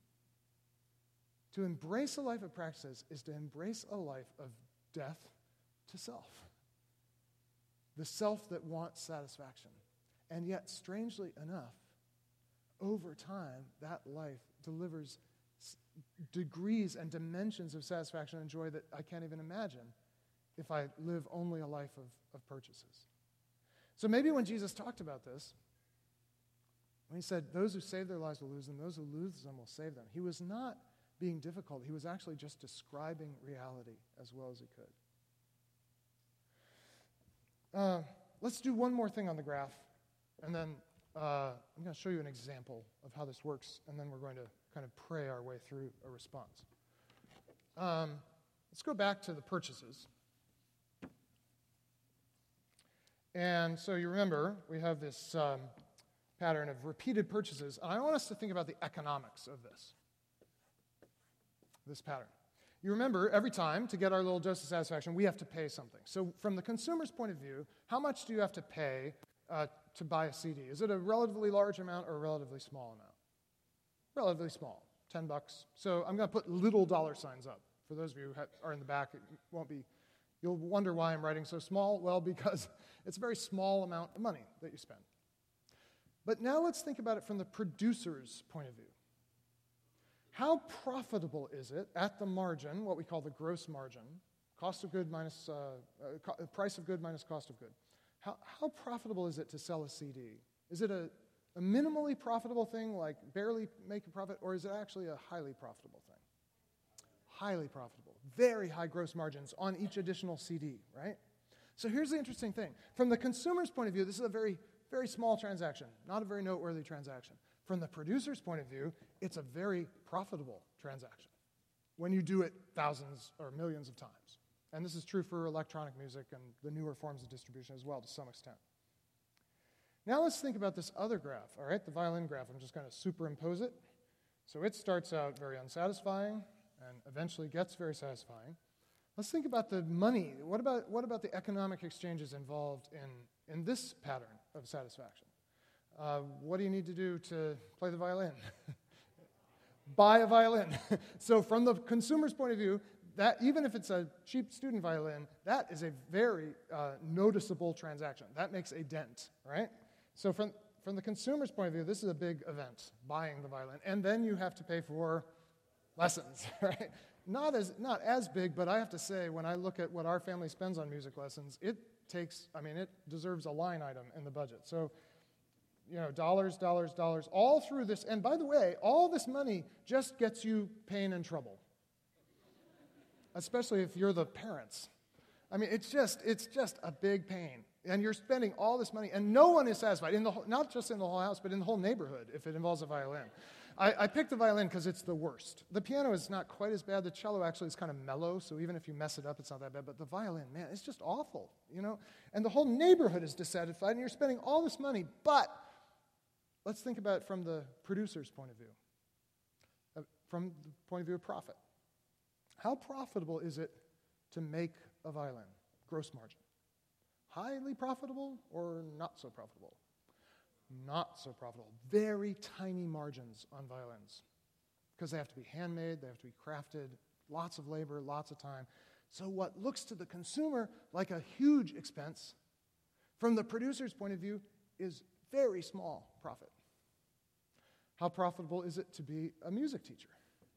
Speaker 1: To embrace a life of practices is to embrace a life of death to self. The self that wants satisfaction. And yet, strangely enough, over time, that life delivers degrees and dimensions of satisfaction and joy that I can't even imagine if I live only a life of purchases. So maybe when Jesus talked about this, when he said, those who save their lives will lose them, those who lose them will save them, he was not being difficult. He was actually just describing reality as well as he could. Let's do one more thing on the graph, and then I'm going to show you an example of how this works, and then we're going to kind of pray our way through a response. Let's go back to the purchases. And so you remember, we have this pattern of repeated purchases, and I want us to think about the economics of this pattern. You remember, every time, to get our little dose of satisfaction, we have to pay something. So from the consumer's point of view, how much do you have to pay to buy a CD? Is it a relatively large amount or a relatively small amount? Relatively small. $10. So I'm going to put little dollar signs up. For those of you who are in the back, it won't be, you'll wonder why I'm writing so small. Well, because it's a very small amount of money that you spend. But now let's think about it from the producer's point of view. How profitable is it at the margin, what we call the gross margin, cost of good minus, price of good minus cost of good? How profitable is it to sell a CD? Is it a minimally profitable thing, like barely make a profit, or is it actually a highly profitable thing? Highly profitable. Very high gross margins on each additional CD, right? So here's the interesting thing. From the consumer's point of view, this is a very, very small transaction, not a very noteworthy transaction. From the producer's point of view, it's a very profitable transaction when you do it thousands or millions of times. And this is true for electronic music and the newer forms of distribution as well to some extent. Now let's think about this other graph, all right, the violin graph. I'm just going to superimpose it. So it starts out very unsatisfying and eventually gets very satisfying. Let's think about the money. What about the economic exchanges involved in this pattern of satisfaction? What do you need to do to play the violin? Buy a violin. So from the consumer's point of view, that even if it's a cheap student violin, that is a very noticeable transaction. That makes a dent, right? So from the consumer's point of view, this is a big event, buying the violin. And then you have to pay for lessons, right? Not as big, but I have to say, when I look at what our family spends on music lessons, it deserves a line item in the budget. So, dollars, all through this. And by the way, all this money just gets you pain and trouble, especially if you're the parents. I mean, it's just a big pain. And you're spending all this money, and no one is satisfied, not just in the whole house, but in the whole neighborhood if it involves a violin. I picked the violin because it's the worst. The piano is not quite as bad. The cello actually is kind of mellow, so even if you mess it up, it's not that bad. But the violin, man, it's just awful, And the whole neighborhood is dissatisfied, and you're spending all this money. But let's think about it from the producer's point of view, from the point of view of profit. How profitable is it to make a violin? Gross margin. Highly profitable or not so profitable? Not so profitable. Very tiny margins on violins because they have to be handmade, they have to be crafted, lots of labor, lots of time. So what looks to the consumer like a huge expense, from the producer's point of view, is very small profit. How profitable is it to be a music teacher?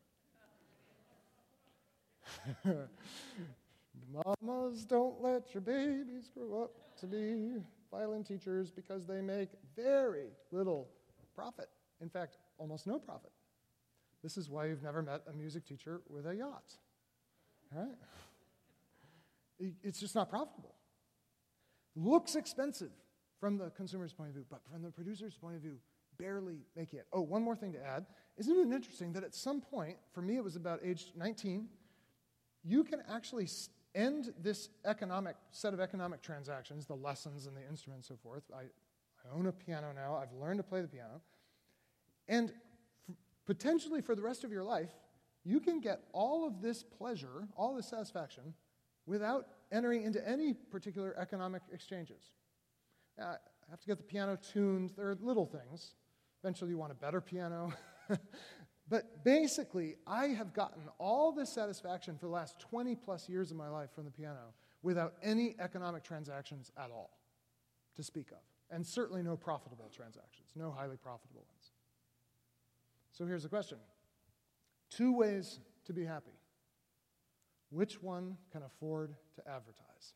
Speaker 1: Mamas, don't let your babies grow up to be violin teachers because they make very little profit. In fact, almost no profit. This is why you've never met a music teacher with a yacht. All right? It's just not profitable. Looks expensive from the consumer's point of view, but from the producer's point of view, barely making it. Oh, one more thing to add. Isn't it interesting that at some point, for me it was about age 19, you can actually end this set of economic transactions, the lessons and the instruments and so forth. I own a piano now. I've learned to play the piano. And potentially for the rest of your life, you can get all of this pleasure, all this satisfaction, without entering into any particular economic exchanges. Now, I have to get the piano tuned. There are little things. Eventually you want a better piano. But basically, I have gotten all this satisfaction for the last 20 plus years of my life from the piano without any economic transactions at all to speak of. And certainly no profitable transactions, no highly profitable ones. So here's the question. 2 ways to be happy. Which one can afford to advertise?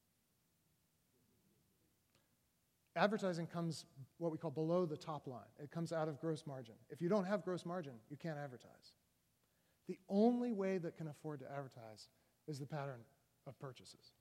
Speaker 1: Advertising comes what we call below the top line. It comes out of gross margin. If you don't have gross margin, you can't advertise. The only way that can afford to advertise is the pattern of purchases.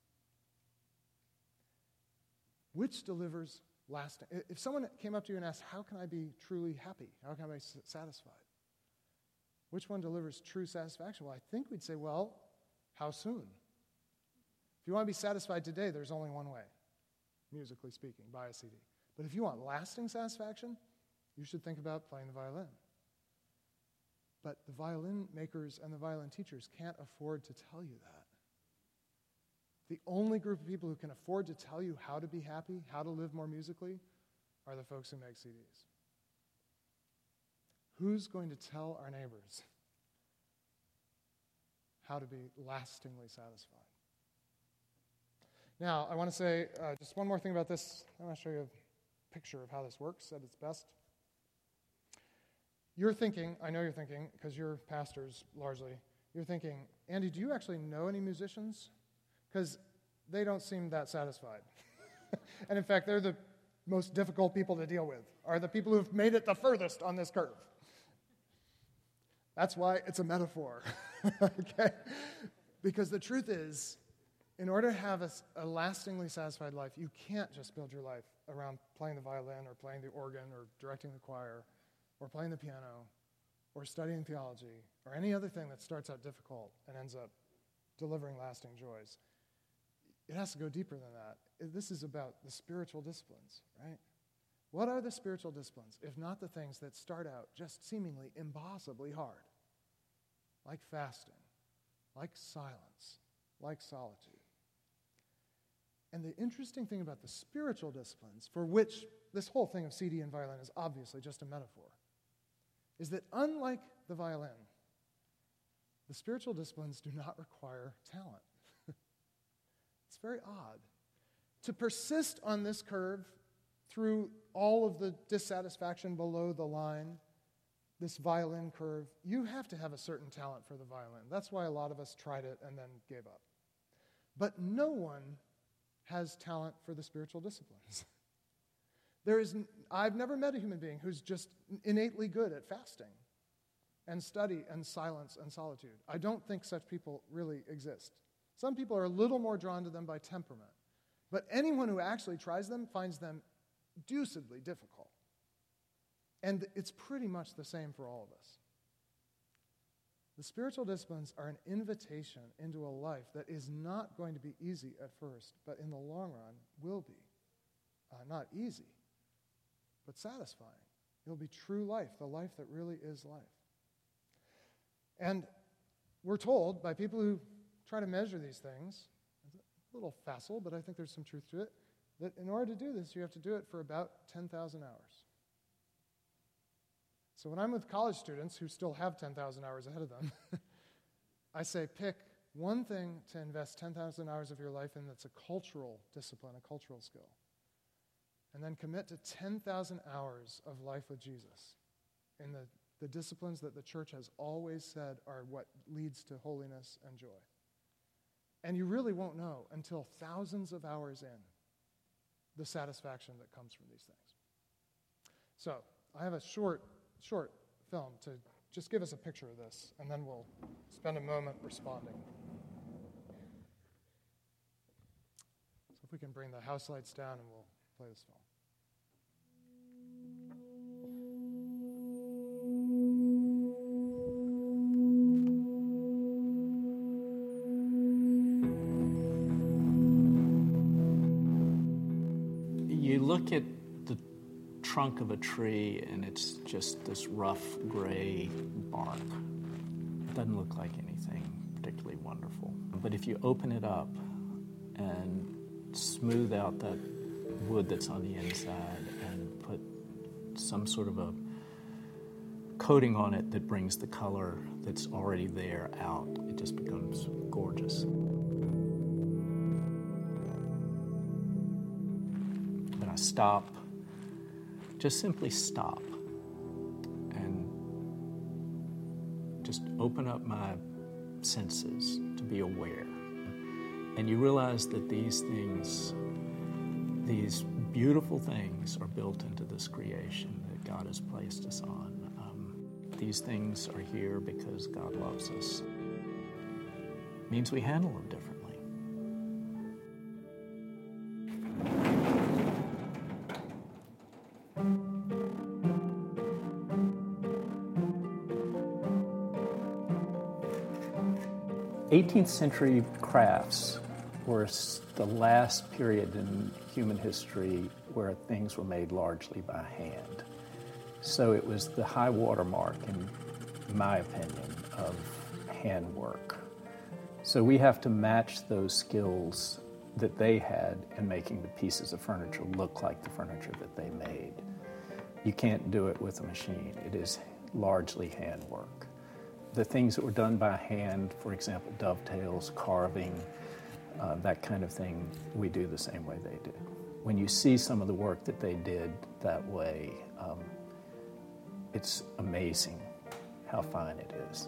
Speaker 1: Which delivers lasting? If someone came up to you and asked, how can I be truly happy? How can I be satisfied? Which one delivers true satisfaction? Well, I think we'd say, well, how soon? If you want to be satisfied today, there's only one way. Musically speaking, buy a CD. But if you want lasting satisfaction, you should think about playing the violin. But the violin makers and the violin teachers can't afford to tell you that. The only group of people who can afford to tell you how to be happy, how to live more musically, are the folks who make CDs. Who's going to tell our neighbors how to be lastingly satisfied? Now, I want to say just one more thing about this. I want to show you a picture of how this works at its best. You're thinking, I know you're thinking, because you're pastors largely, you're thinking, Andy, do you actually know any musicians? Because they don't seem that satisfied. And in fact, they're the most difficult people to deal with, are the people who've made it the furthest on this curve. That's why it's a metaphor, okay? Because the truth is, in order to have a lastingly satisfied life, you can't just build your life around playing the violin or playing the organ or directing the choir or playing the piano or studying theology or any other thing that starts out difficult and ends up delivering lasting joys. It has to go deeper than that. This is about the spiritual disciplines, right? What are the spiritual disciplines, if not the things that start out just seemingly impossibly hard, like fasting, like silence, like solitude? And the interesting thing about the spiritual disciplines, for which this whole thing of CD and violin is obviously just a metaphor, is that unlike the violin, the spiritual disciplines do not require talent. It's very odd. To persist on this curve through all of the dissatisfaction below the line, this violin curve, you have to have a certain talent for the violin. That's why a lot of us tried it and then gave up. But no one has talent for the spiritual disciplines. I've never met a human being who's just innately good at fasting and study and silence and solitude. I don't think such people really exist. Some people are a little more drawn to them by temperament, but anyone who actually tries them finds them deucedly difficult. And it's pretty much the same for all of us. The spiritual disciplines are an invitation into a life that is not going to be easy at first, but in the long run will be. Not easy, but satisfying. It'll be true life, the life that really is life. And we're told by people who try to measure these things, it's a little facile, but I think there's some truth to it, that in order to do this, you have to do it for about 10,000 hours. So when I'm with college students who still have 10,000 hours ahead of them, I say pick one thing to invest 10,000 hours of your life in that's a cultural discipline, a cultural skill. And then commit to 10,000 hours of life with Jesus in the disciplines that the church has always said are what leads to holiness and joy. And you really won't know until thousands of hours in the satisfaction that comes from these things. So I have a short film to just give us a picture of this, and then we'll spend a moment responding. So if we can bring the house lights down and we'll play this film.
Speaker 3: You look at the trunk of a tree and it's just this rough gray bark. It doesn't look like anything particularly wonderful. But if you open it up and smooth out that wood that's on the inside and put some sort of a coating on it that brings the color that's already there out, it just becomes gorgeous. When I stop, just simply stop and just open up my senses to be aware. And you realize that these things, these beautiful things are built into this creation that God has placed us on. These things are here because God loves us. It means we handle them differently. '18th century crafts were the last period in human history where things were made largely by hand. So it was the high watermark, in my opinion, of handwork. So we have to match those skills that they had in making the pieces of furniture look like the furniture that they made. You can't do it with a machine. It is largely handwork. The things that were done by hand, for example, dovetails, carving, that kind of thing, we do the same way they do. When you see some of the work that they did that way, it's amazing how fine it is.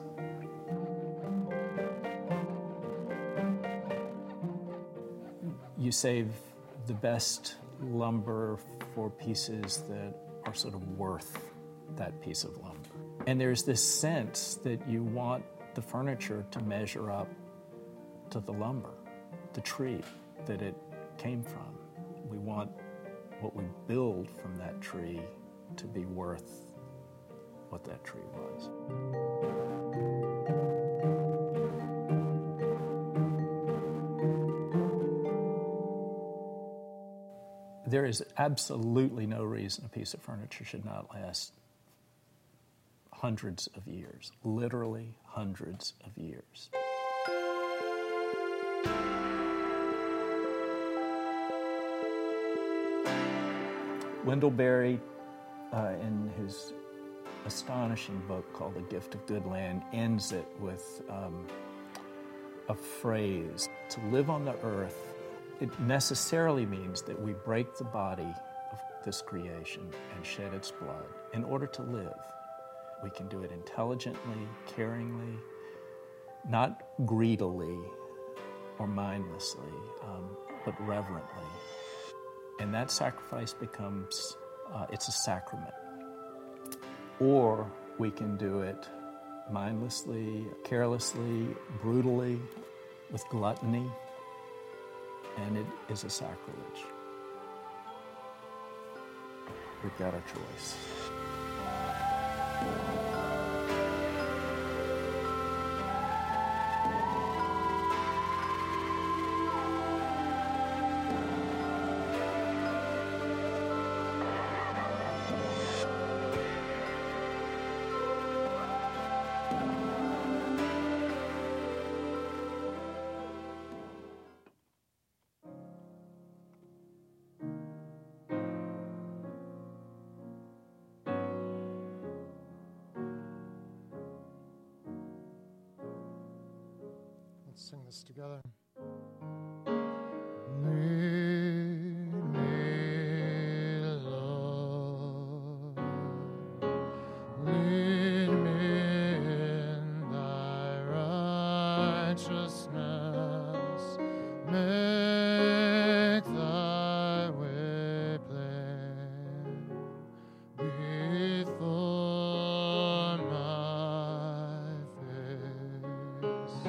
Speaker 3: You save the best lumber for pieces that are sort of worth that piece of lumber. And there's this sense that you want the furniture to measure up to the lumber, the tree that it came from. We want what we build from that tree to be worth what that tree was. There is absolutely no reason a piece of furniture should not last hundreds of years, literally hundreds of years. Wendell Berry, in his astonishing book called The Gift of Good Land, ends it with a phrase: to live on the earth, it necessarily means that we break the body of this creation and shed its blood in order to live. We can do it intelligently, caringly, not greedily or mindlessly, but reverently. And that sacrifice becomes, it's a sacrament. Or we can do it mindlessly, carelessly, brutally, with gluttony, and it is a sacrilege. We've got our choice.
Speaker 1: Let's sing this together. Lead me, Lord, lead me in thy righteousness, make thy way plain before my face.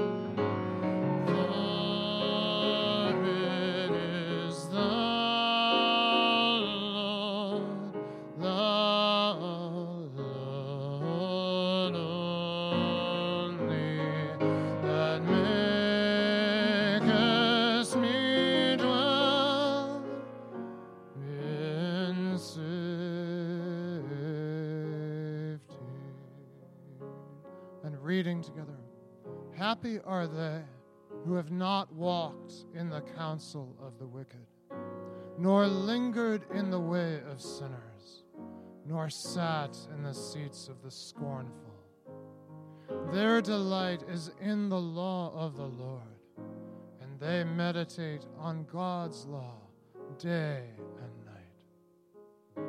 Speaker 1: Reading together. Happy are they who have not walked in the counsel of the wicked, nor lingered in the way of sinners, nor sat in the seats of the scornful. Their delight is in the law of the Lord, and they meditate on God's law day and night.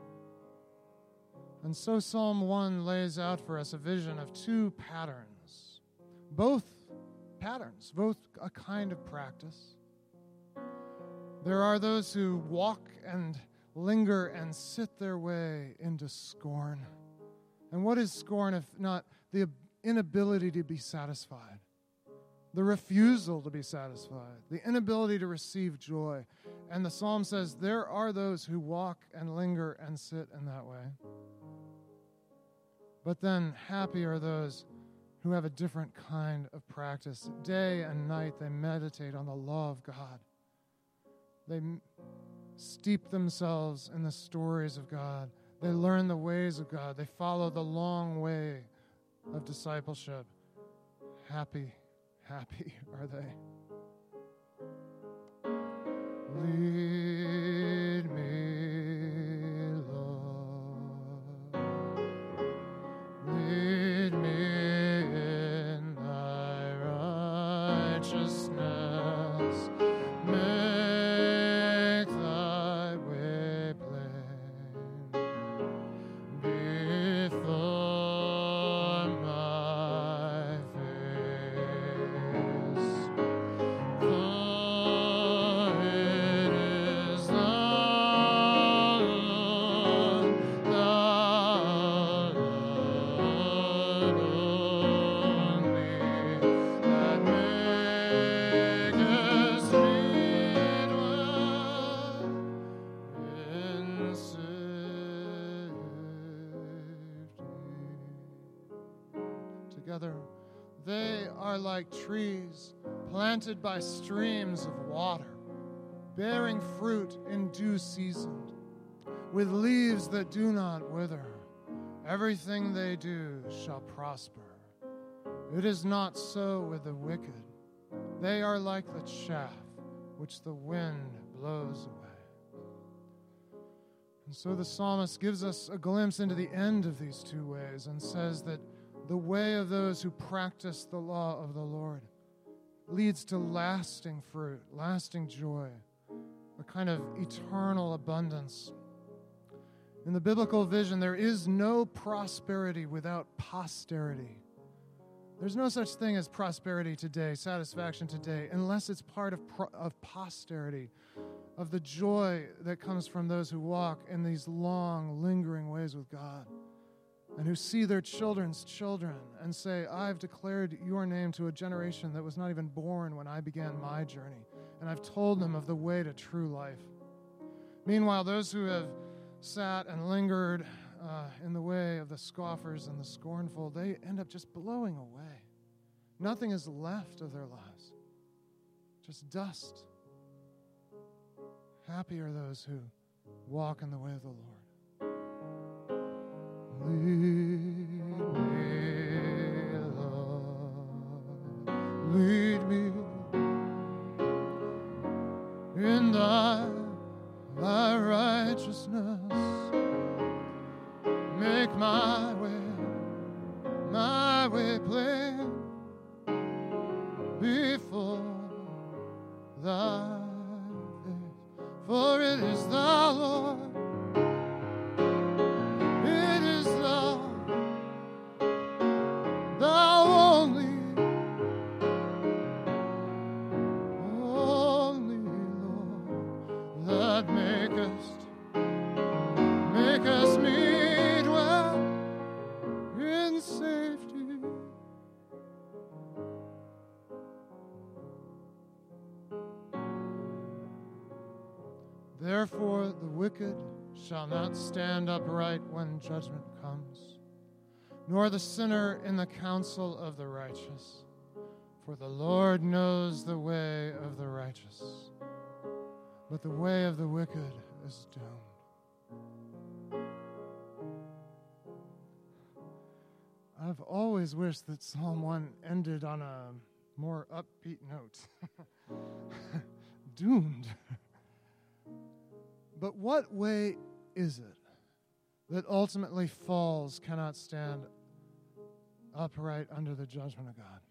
Speaker 1: And so Psalm 1 lays out for us a vision of two patterns, both a kind of practice. There are those who walk and linger and sit their way into scorn. And what is scorn if not the inability to be satisfied, the refusal to be satisfied, the inability to receive joy? And the psalm says there are those who walk and linger and sit in that way. But then happy are those who have a different kind of practice. Day and night they meditate on the law of God. They steep themselves in the stories of God. They learn the ways of God. They follow the long way of discipleship. Happy are they. Lead me, Lord. together. They are like trees planted by streams of water, bearing fruit in due season, with leaves that do not wither. Everything they do shall prosper. It is not so with the wicked. They are like the chaff which the wind blows away. And so the psalmist gives us a glimpse into the end of these two ways and says that the way of those who practice the law of the Lord leads to lasting fruit, lasting joy, a kind of eternal abundance. In the biblical vision, there is no prosperity without posterity. There's no such thing as prosperity today, satisfaction today, unless it's part of posterity, of the joy that comes from those who walk in these long, lingering ways with God, and who see their children's children and say, I've declared your name to a generation that was not even born when I began my journey, and I've told them of the way to true life. Meanwhile, those who have sat and lingered in the way of the scoffers and the scornful, they end up just blowing away. Nothing is left of their lives, just dust. Happy are those who walk in the way of the Lord. Lead me, Lord, lead me in thy righteousness. Make my way plain before thy face. For it is thou, Lord, it is thou, thou only, Lord, that makest me dwell in safety. Therefore the wicked shall not stand upright when judgment comes, nor the sinner in the counsel of the righteous. For the Lord knows the way of the righteous, but the way of the wicked is doomed. I've always wished that Psalm 1 ended on a more upbeat note. Doomed. But what way is it that ultimately falls, cannot stand upright under the judgment of God?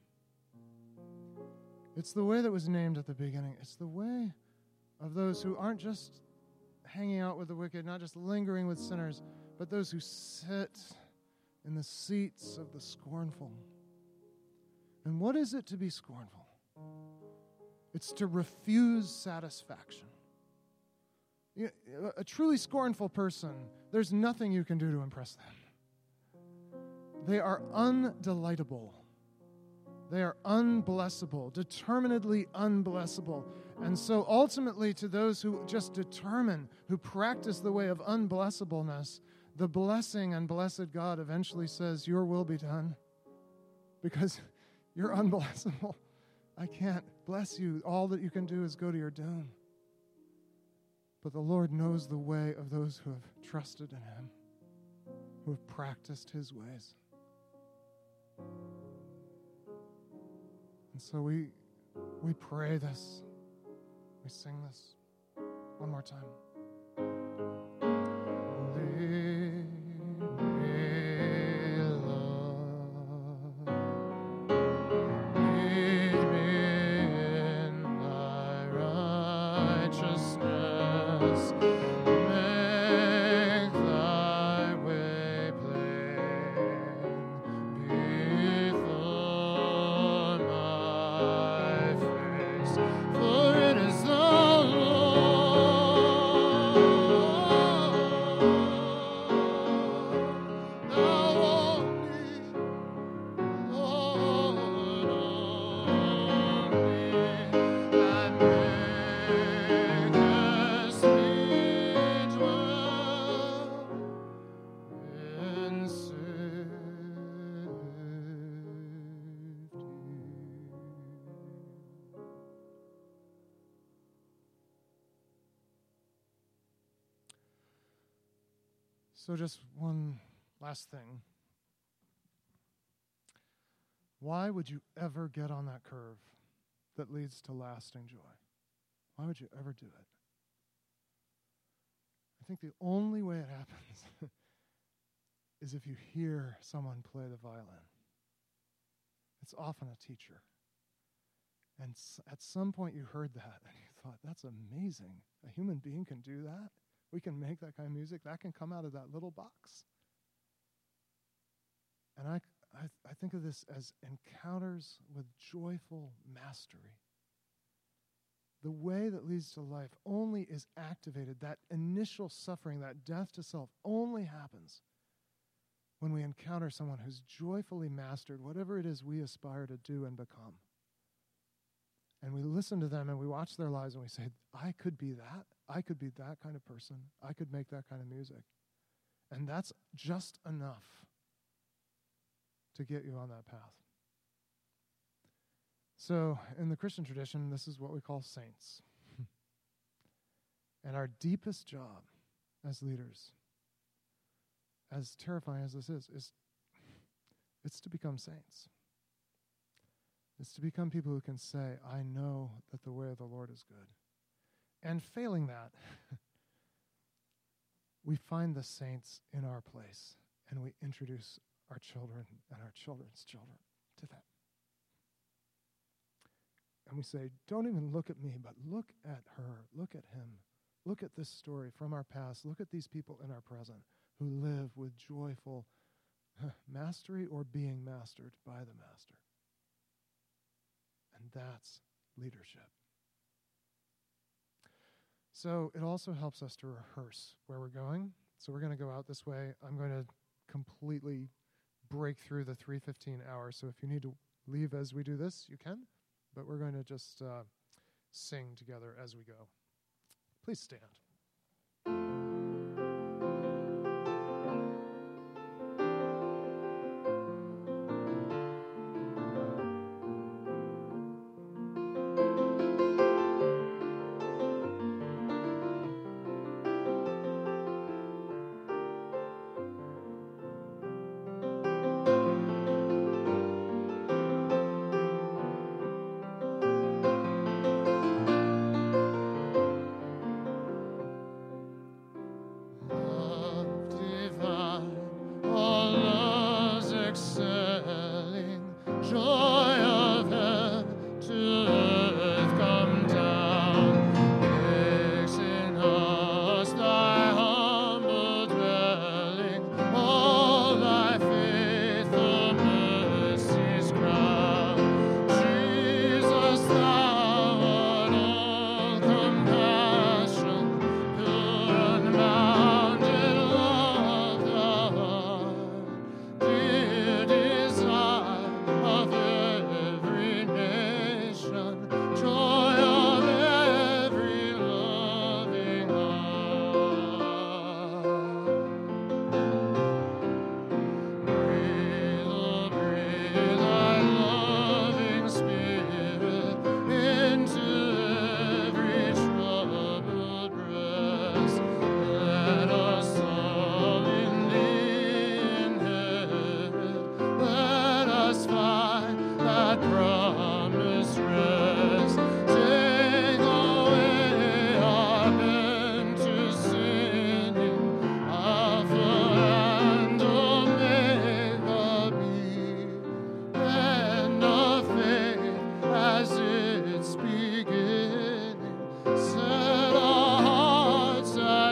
Speaker 1: It's the way that was named at the beginning. It's the way of those who aren't just hanging out with the wicked, not just lingering with sinners, but those who sit in the seats of the scornful. And what is it to be scornful? It's to refuse satisfaction. A truly scornful person, there's nothing you can do to impress them. They are undelightable. They are unblessable, determinedly unblessable. And so ultimately to those who just determine, who practice the way of unblessableness, the blessing and blessed God eventually says, your will be done, because you're unblessable. I can't bless you. All that you can do is go to your doom. But the Lord knows the way of those who have trusted in him, who have practiced his ways. And so we pray this. We sing this one more time. Lead me, Lord. Lead me in thy righteousness. Make thy way plain before my face. For it is thou, Lord, thou only, Lord, only, that makest me So just one last thing. Why would you ever get on that curve that leads to lasting joy? Why would you ever do it? I think the only way it happens is if you hear someone play the violin. It's often a teacher. And at some point you heard that and you thought, that's amazing. A human being can do that? We can make that kind of music? That can come out of that little box? And I think of this as encounters with joyful mastery. The way that leads to life only is activated. That initial suffering, that death to self, only happens when we encounter someone who's joyfully mastered whatever it is we aspire to do and become. And we listen to them and we watch their lives and we say, I could be that. I could be that kind of person. I could make that kind of music. And that's just enough to get you on that path. So in the Christian tradition, this is what we call saints. And our deepest job as leaders, as terrifying as this is it's to become saints. It's to become people who can say, I know that the way of the Lord is good. And failing that, we find the saints in our place, and we introduce our children and our children's children to them. And we say, don't even look at me, but look at her, look at him. Look at this story from our past. Look at these people in our present who live with joyful mastery or being mastered by the master. And that's leadership. So it also helps us to rehearse where we're going. So we're going to go out this way. I'm going to completely break through the 3:15 hour. So if you need to leave as we do this, you can. But we're going to just sing together as we go. Please stand. Set our hearts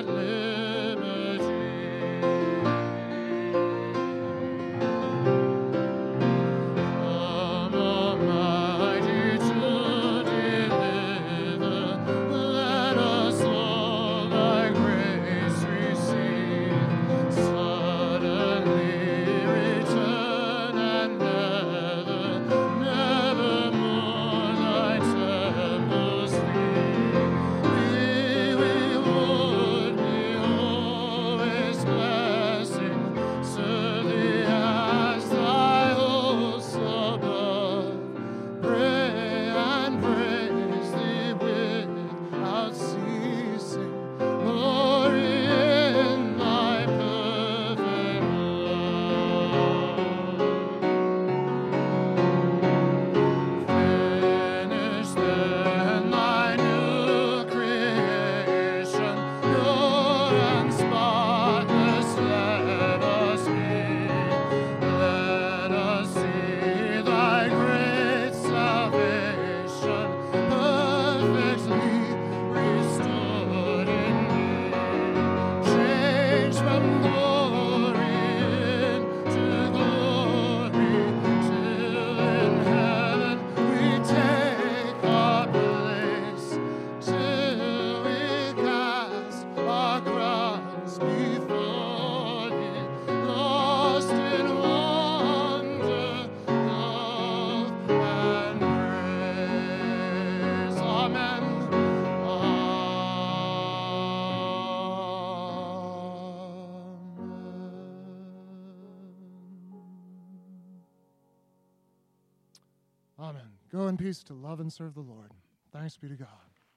Speaker 1: Amen. Go in peace to love and serve the Lord. Thanks be to God.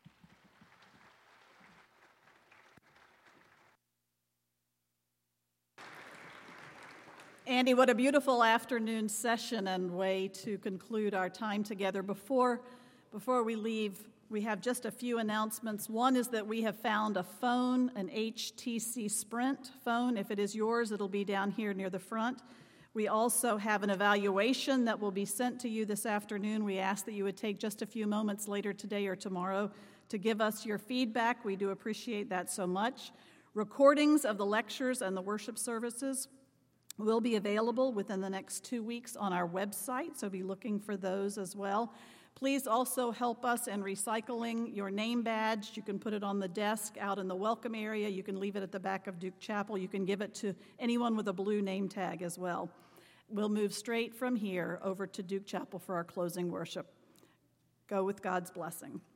Speaker 4: Andy, what a beautiful afternoon session and way to conclude our time together. Before we leave, we have just a few announcements. One is that we have found a phone, an HTC Sprint phone. If it is yours, it'll be down here near the front. We also have an evaluation that will be sent to you this afternoon. We ask that you would take just a few moments later today or tomorrow to give us your feedback. We do appreciate that so much. Recordings of the lectures and the worship services will be available within the next 2 weeks on our website, so be looking for those as well. Please also help us in recycling your name badge. You can put it on the desk out in the welcome area. You can leave it at the back of Duke Chapel. You can give it to anyone with a blue name tag as well. We'll move straight from here over to Duke Chapel for our closing worship. Go with God's blessing.